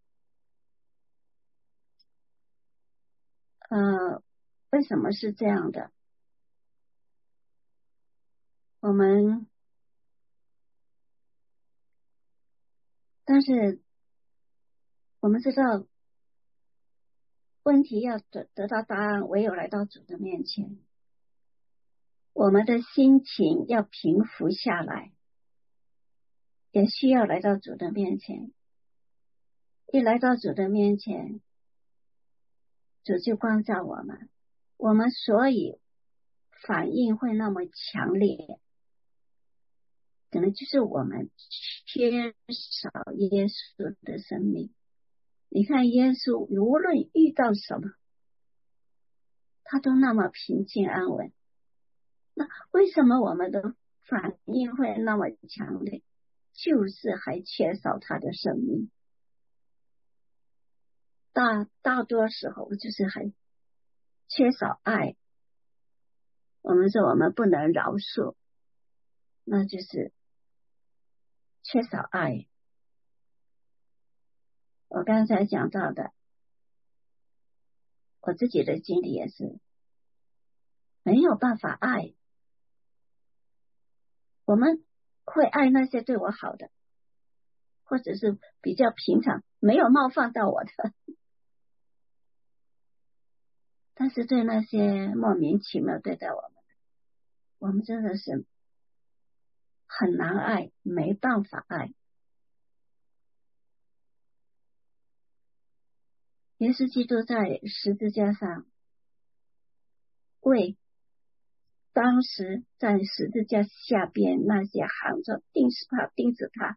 呃，为什么是这样的？我们，但是我们知道问题要得得到答案，唯有来到主的面前。我们的心情要平复下来，也需要来到主的面前。一来到主的面前，主就光照我们，我们所以反应会那么强烈，可能就是我们缺少耶稣的生命。你看耶稣无论遇到什么，他都那么平静安稳，那为什么我们的反应会那么强烈？就是还缺少他的生命。大大多时候就是还缺少爱。我们说我们不能饶恕，那就是缺少爱。我刚才讲到的，我自己的经历也是没有办法爱。我们会爱那些对我好的，或者是比较平常没有冒犯到我的，但是对那些莫名其妙对待我们的，我们真的是很难爱，没办法爱。耶稣基督在十字架上为当时在十字架下边那些含着钉死他钉死他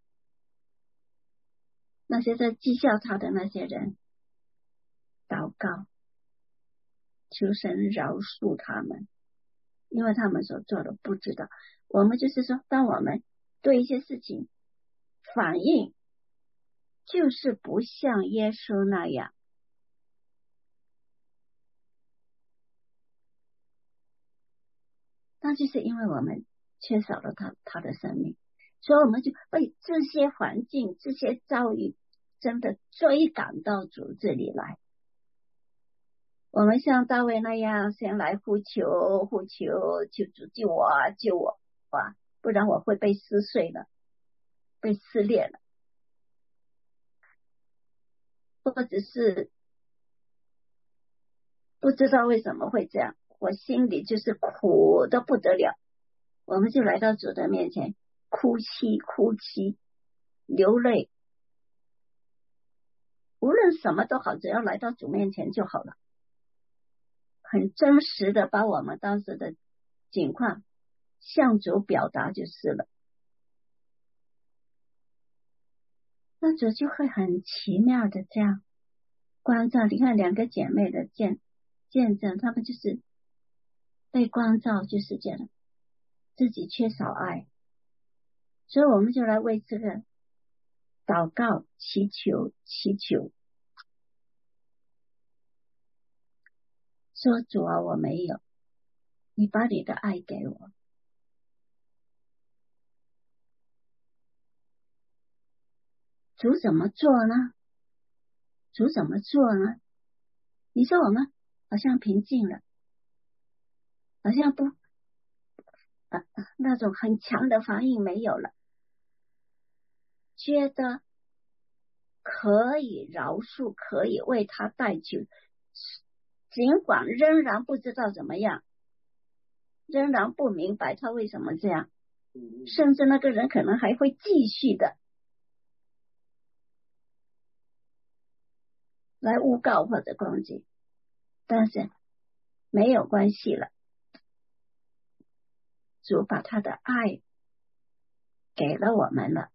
那些在讥笑他的那些人祷告，求神饶恕他们，因为他们所做的不知道。我们就是说，当我们对一些事情反应就是不像耶稣那样，那就是因为我们缺少了他他的生命，所以我们就被这些环境这些遭遇真的追赶到主这里来。我们像大卫那样先来呼求呼求，求主救我啊救我啊，不然我会被撕碎了，被撕裂了。或者是不知道为什么会这样，我心里就是苦的不得了，我们就来到主的面前哭泣哭泣流泪，无论什么都好，只要来到主面前就好了，很真实的把我们当时的情况向主表达就是了。那主就会很奇妙的这样光照。你看两个姐妹的见见证，她们就是被光照，就是这样自己缺少爱，所以我们就来为这个祷告祈求祈求，说主啊，我没有，你把你的爱给我。主怎么做呢？主怎么做呢？你说我们好像平静了，好像不、啊、那种很强的反应没有了，觉得可以饶恕，可以为他代求，尽管仍然不知道怎么样，仍然不明白他为什么这样，甚至那个人可能还会继续的来诬告或者攻击，但是没有关系了，主把他的爱给了我们了，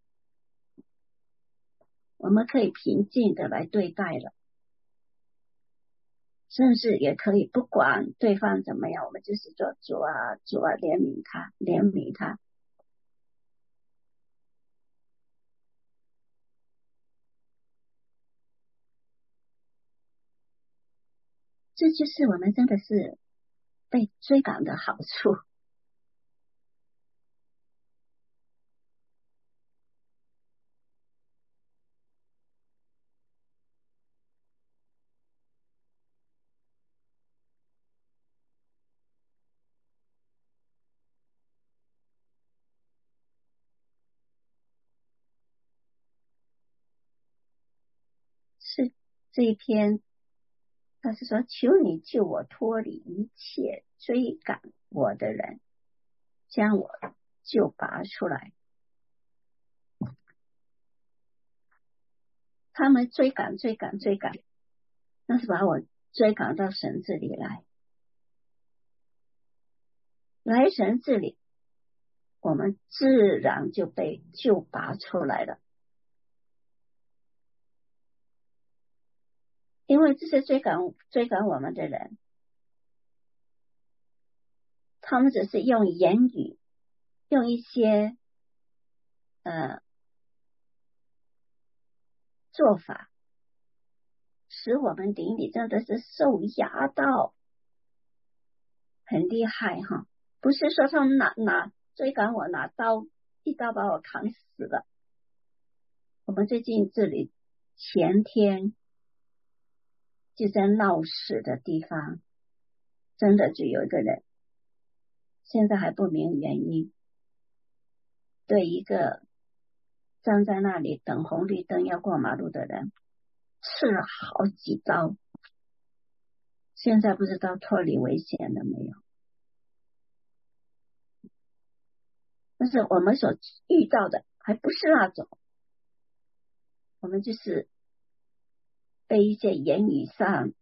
我们可以平静的来对待了，甚至也可以不管对方怎么样，我们就是说主啊主啊怜悯他怜悯他。这就是我们真的是被追赶的好处。是这一篇他是说，求你救我脱离一切追赶我的人，将我救拔出来。他们追赶追赶追赶，那是把我追赶到神这里来，来神这里，我们自然就被救拔出来了。因为这些追赶追赶我们的人，他们只是用言语，用一些呃做法，使我们灵里真的是受压到很厉害哈。不是说他们拿拿追赶我，拿刀一刀把我砍死了。我们最近这里前天就在闹市的地方，真的就有一个人，现在还不明原因，对一个站在那里等红绿灯要过马路的人刺了好几刀，现在不知道脱离危险了没有。但是我们所遇到的还不是那种，我们就是被一些言语上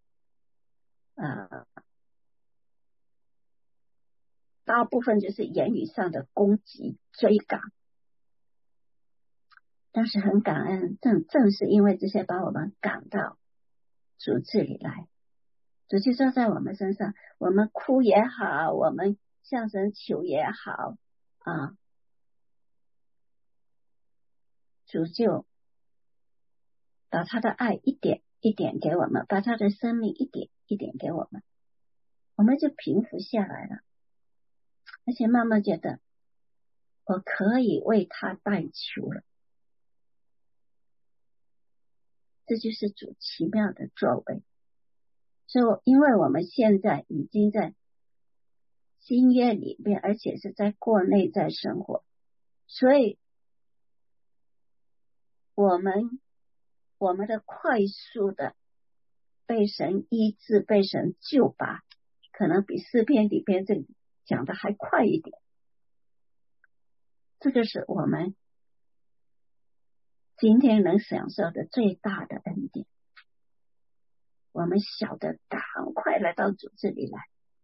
呃大部分就是言语上的攻击追赶，但是很感恩，正正是因为这些把我们赶到主这里来，主就说在我们身上，我们哭也好，我们向神求也好啊，主就把他的爱一点一点给我们，把他的生命一点一点给我们，我们就平复下来了，而且慢慢觉得我可以为他代求了。这就是主奇妙的作为。所以因为我们现在已经在新约里面，而且是在过内在生活，所以我们我们的快速的被神医治，被神救拔，可能比诗篇里边这里讲的还快一点。这个是我们今天能享受的最大的恩典。我们晓得赶快来到主这里来。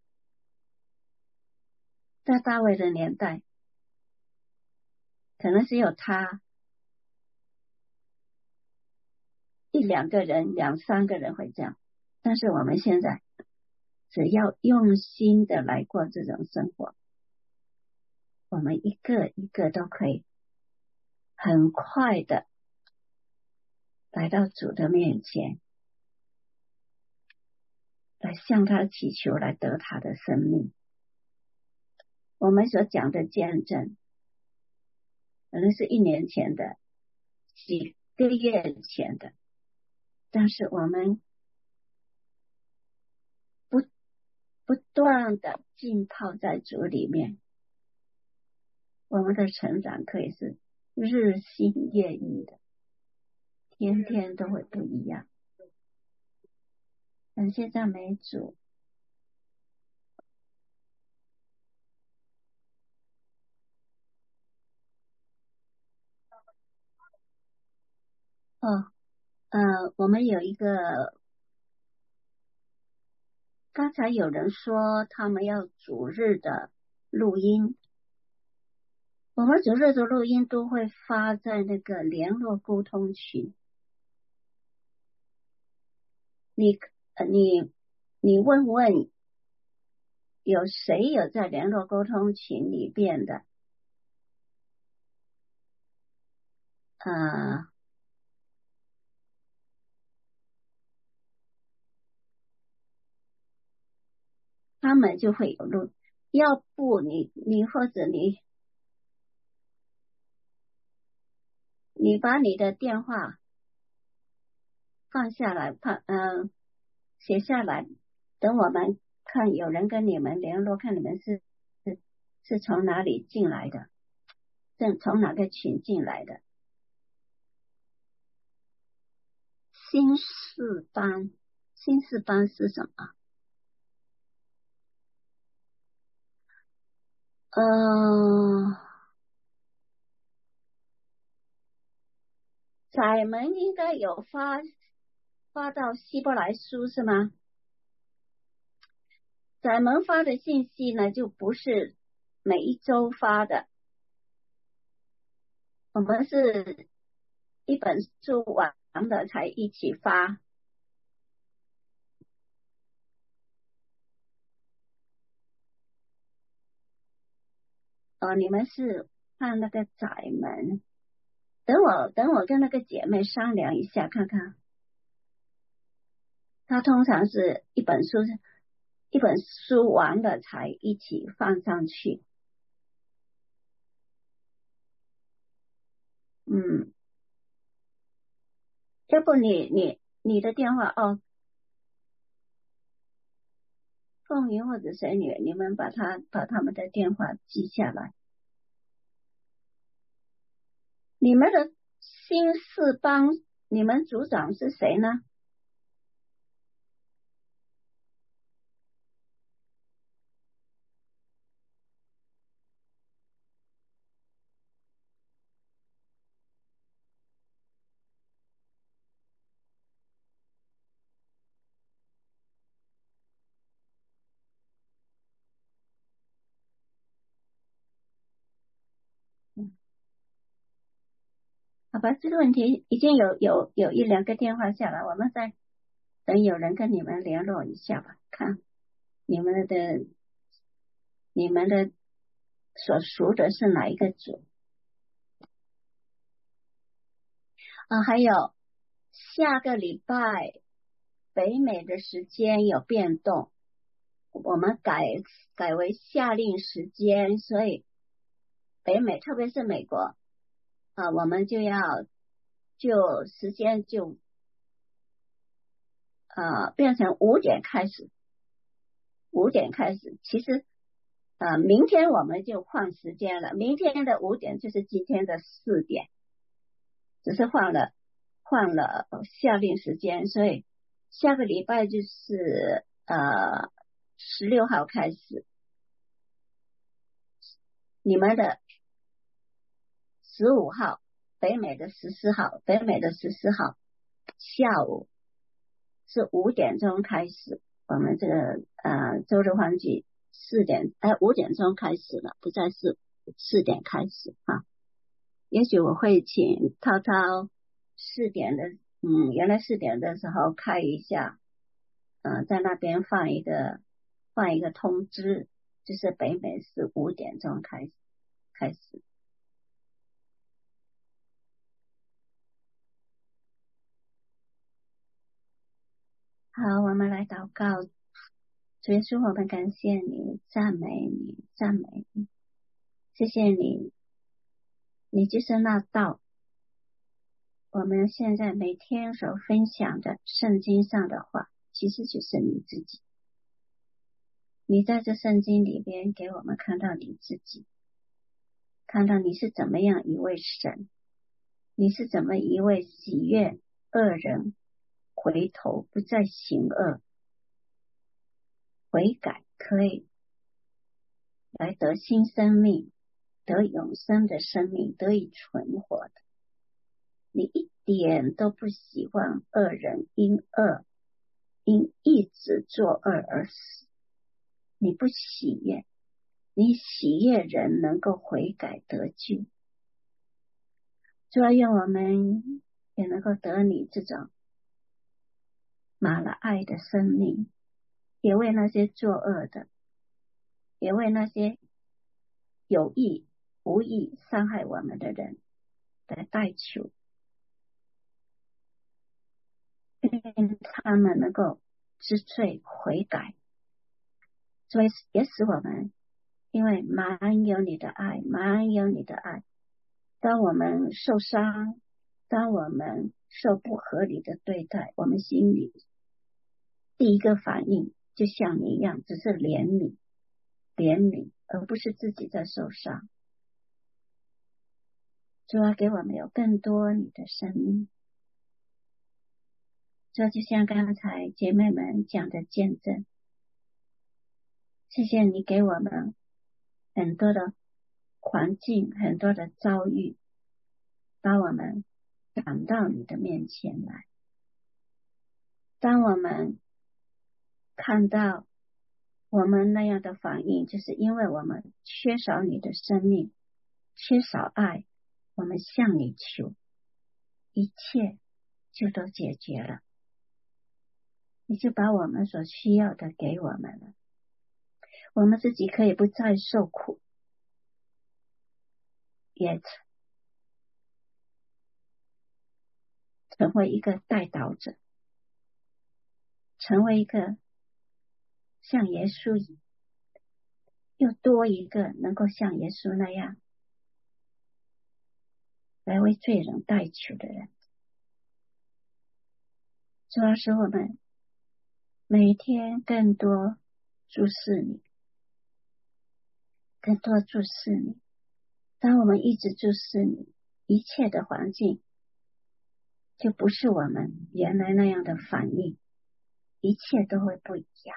在大卫的年代，可能只有他一两个人、两三个人会这样，但是我们现在只要用心的来过这种生活，我们一个一个都可以很快的来到主的面前，来向他祈求，来得他的生命。我们所讲的见证可能是一年前的，几个月前的，但是我们不不断的浸泡在主里面，我们的成长可以是日新月异的，天天都会不一样。感谢赞美主。哦，呃，我们有一个，刚才有人说他们要主日的录音，我们主日的录音都会发在那个联络沟通群。你呃你你问问有谁有在联络沟通群里边的，呃他们就会有录，要不你你或者你你把你的电话放下来，放嗯写下来，等我们看有人跟你们联络，看你们是是是从哪里进来的，是从哪个群进来的。 新四班，新四班是什么？嗯，窄门应该有发发到希伯来书是吗？窄门发的信息呢，就不是每一周发的，我们是一本书完的才一起发。哦，你们是看那个窄门，等我等我跟那个姐妹商量一下看看。她通常是一本书一本书完了才一起放上去。嗯，要不你你你的电话哦，凤云或者谁女，你们把他把他们的电话记下来。你们的新四帮，你们组长是谁呢？好吧，这个问题已经有有有一两个电话下来，我们再等有人跟你们联络一下吧，看你们的你们的所属的是哪一个组啊？还有下个礼拜北美的时间有变动，我们改改为夏令时间，所以北美特别是美国啊，我们就要就时间就呃变成五点开始，五点开始。其实呃明天我们就换时间了，明天的五点就是今天的四点，只是换了换了夏令时间，所以下个礼拜就是呃十六号开始，你们的十五号，北美的十四号，北美的十四号下午是五点钟开始，我们这个呃周日欢聚四点哎五点钟开始了，不再是四点开始啊。也许我会请涛涛四点的，嗯，原来四点的时候开一下，嗯、呃，在那边放一个放一个通知，就是北美是五点钟开始开始。好，我们来祷告。主耶稣，我们感谢你，赞美你，赞美你，谢谢你，你就是那道。我们现在每天所分享的圣经上的话，其实就是你自己。你在这圣经里边给我们看到你自己，看到你是怎么样一位神，你是怎么一位喜悦恶人回头不再行恶，悔改可以来得新生命，得永生的生命，得以存活的。你一点都不喜欢恶人因恶因一直作恶而死，你不喜悦，你喜悦人能够悔改得救。主要愿我们也能够得你这种满了爱的生命，也为那些作恶的，也为那些有意无意伤害我们的人来代求，愿他们能够知罪悔改，所以也使我们因为满有你的爱，满有你的爱，当我们受伤，当我们受不合理的对待，我们心里第一个反应就像你一样，只是怜悯怜悯，而不是自己在受伤。主啊，给我们有更多你的生命， 这就像刚才姐妹们讲的见证，谢谢你给我们很多的环境，很多的遭遇，把我们赶到你的面前来。当我们看到我们那样的反应，就是因为我们缺少你的生命，缺少爱，我们向你求，一切就都解决了，你就把我们所需要的给我们了，我们自己可以不再受苦，也成为一个带导者，成为一个像耶稣，又多一个能够像耶稣那样来为罪人代求的人。主要是我们每天更多注视你，更多注视你。当我们一直注视你，一切的环境就不是我们原来那样的反应，一切都会不一样。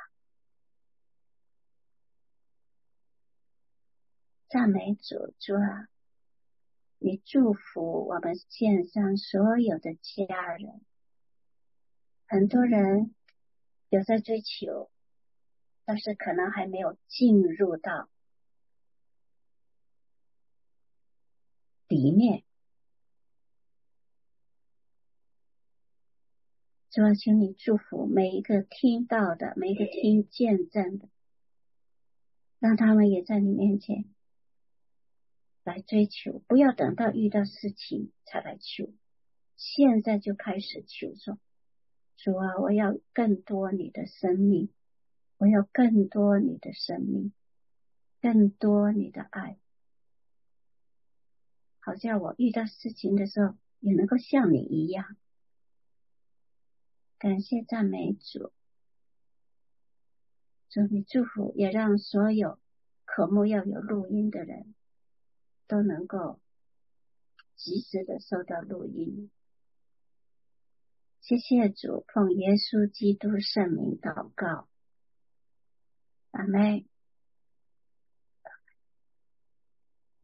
赞美主，主啊，你祝福我们线上所有的家人。很多人有在追求，但是可能还没有进入到里面。主啊，请你祝福每一个听到的，每一个听见证的，让他们也在你面前来追求，不要等到遇到事情才来求，现在就开始求说，主啊，我要更多你的生命，我要更多你的生命，更多你的爱，好像我遇到事情的时候也能够像你一样。感谢赞美主，主你祝福，也让所有渴慕要有录音的人都能够及时的收到录音。谢谢主，奉耶稣基督圣名祷告，阿们。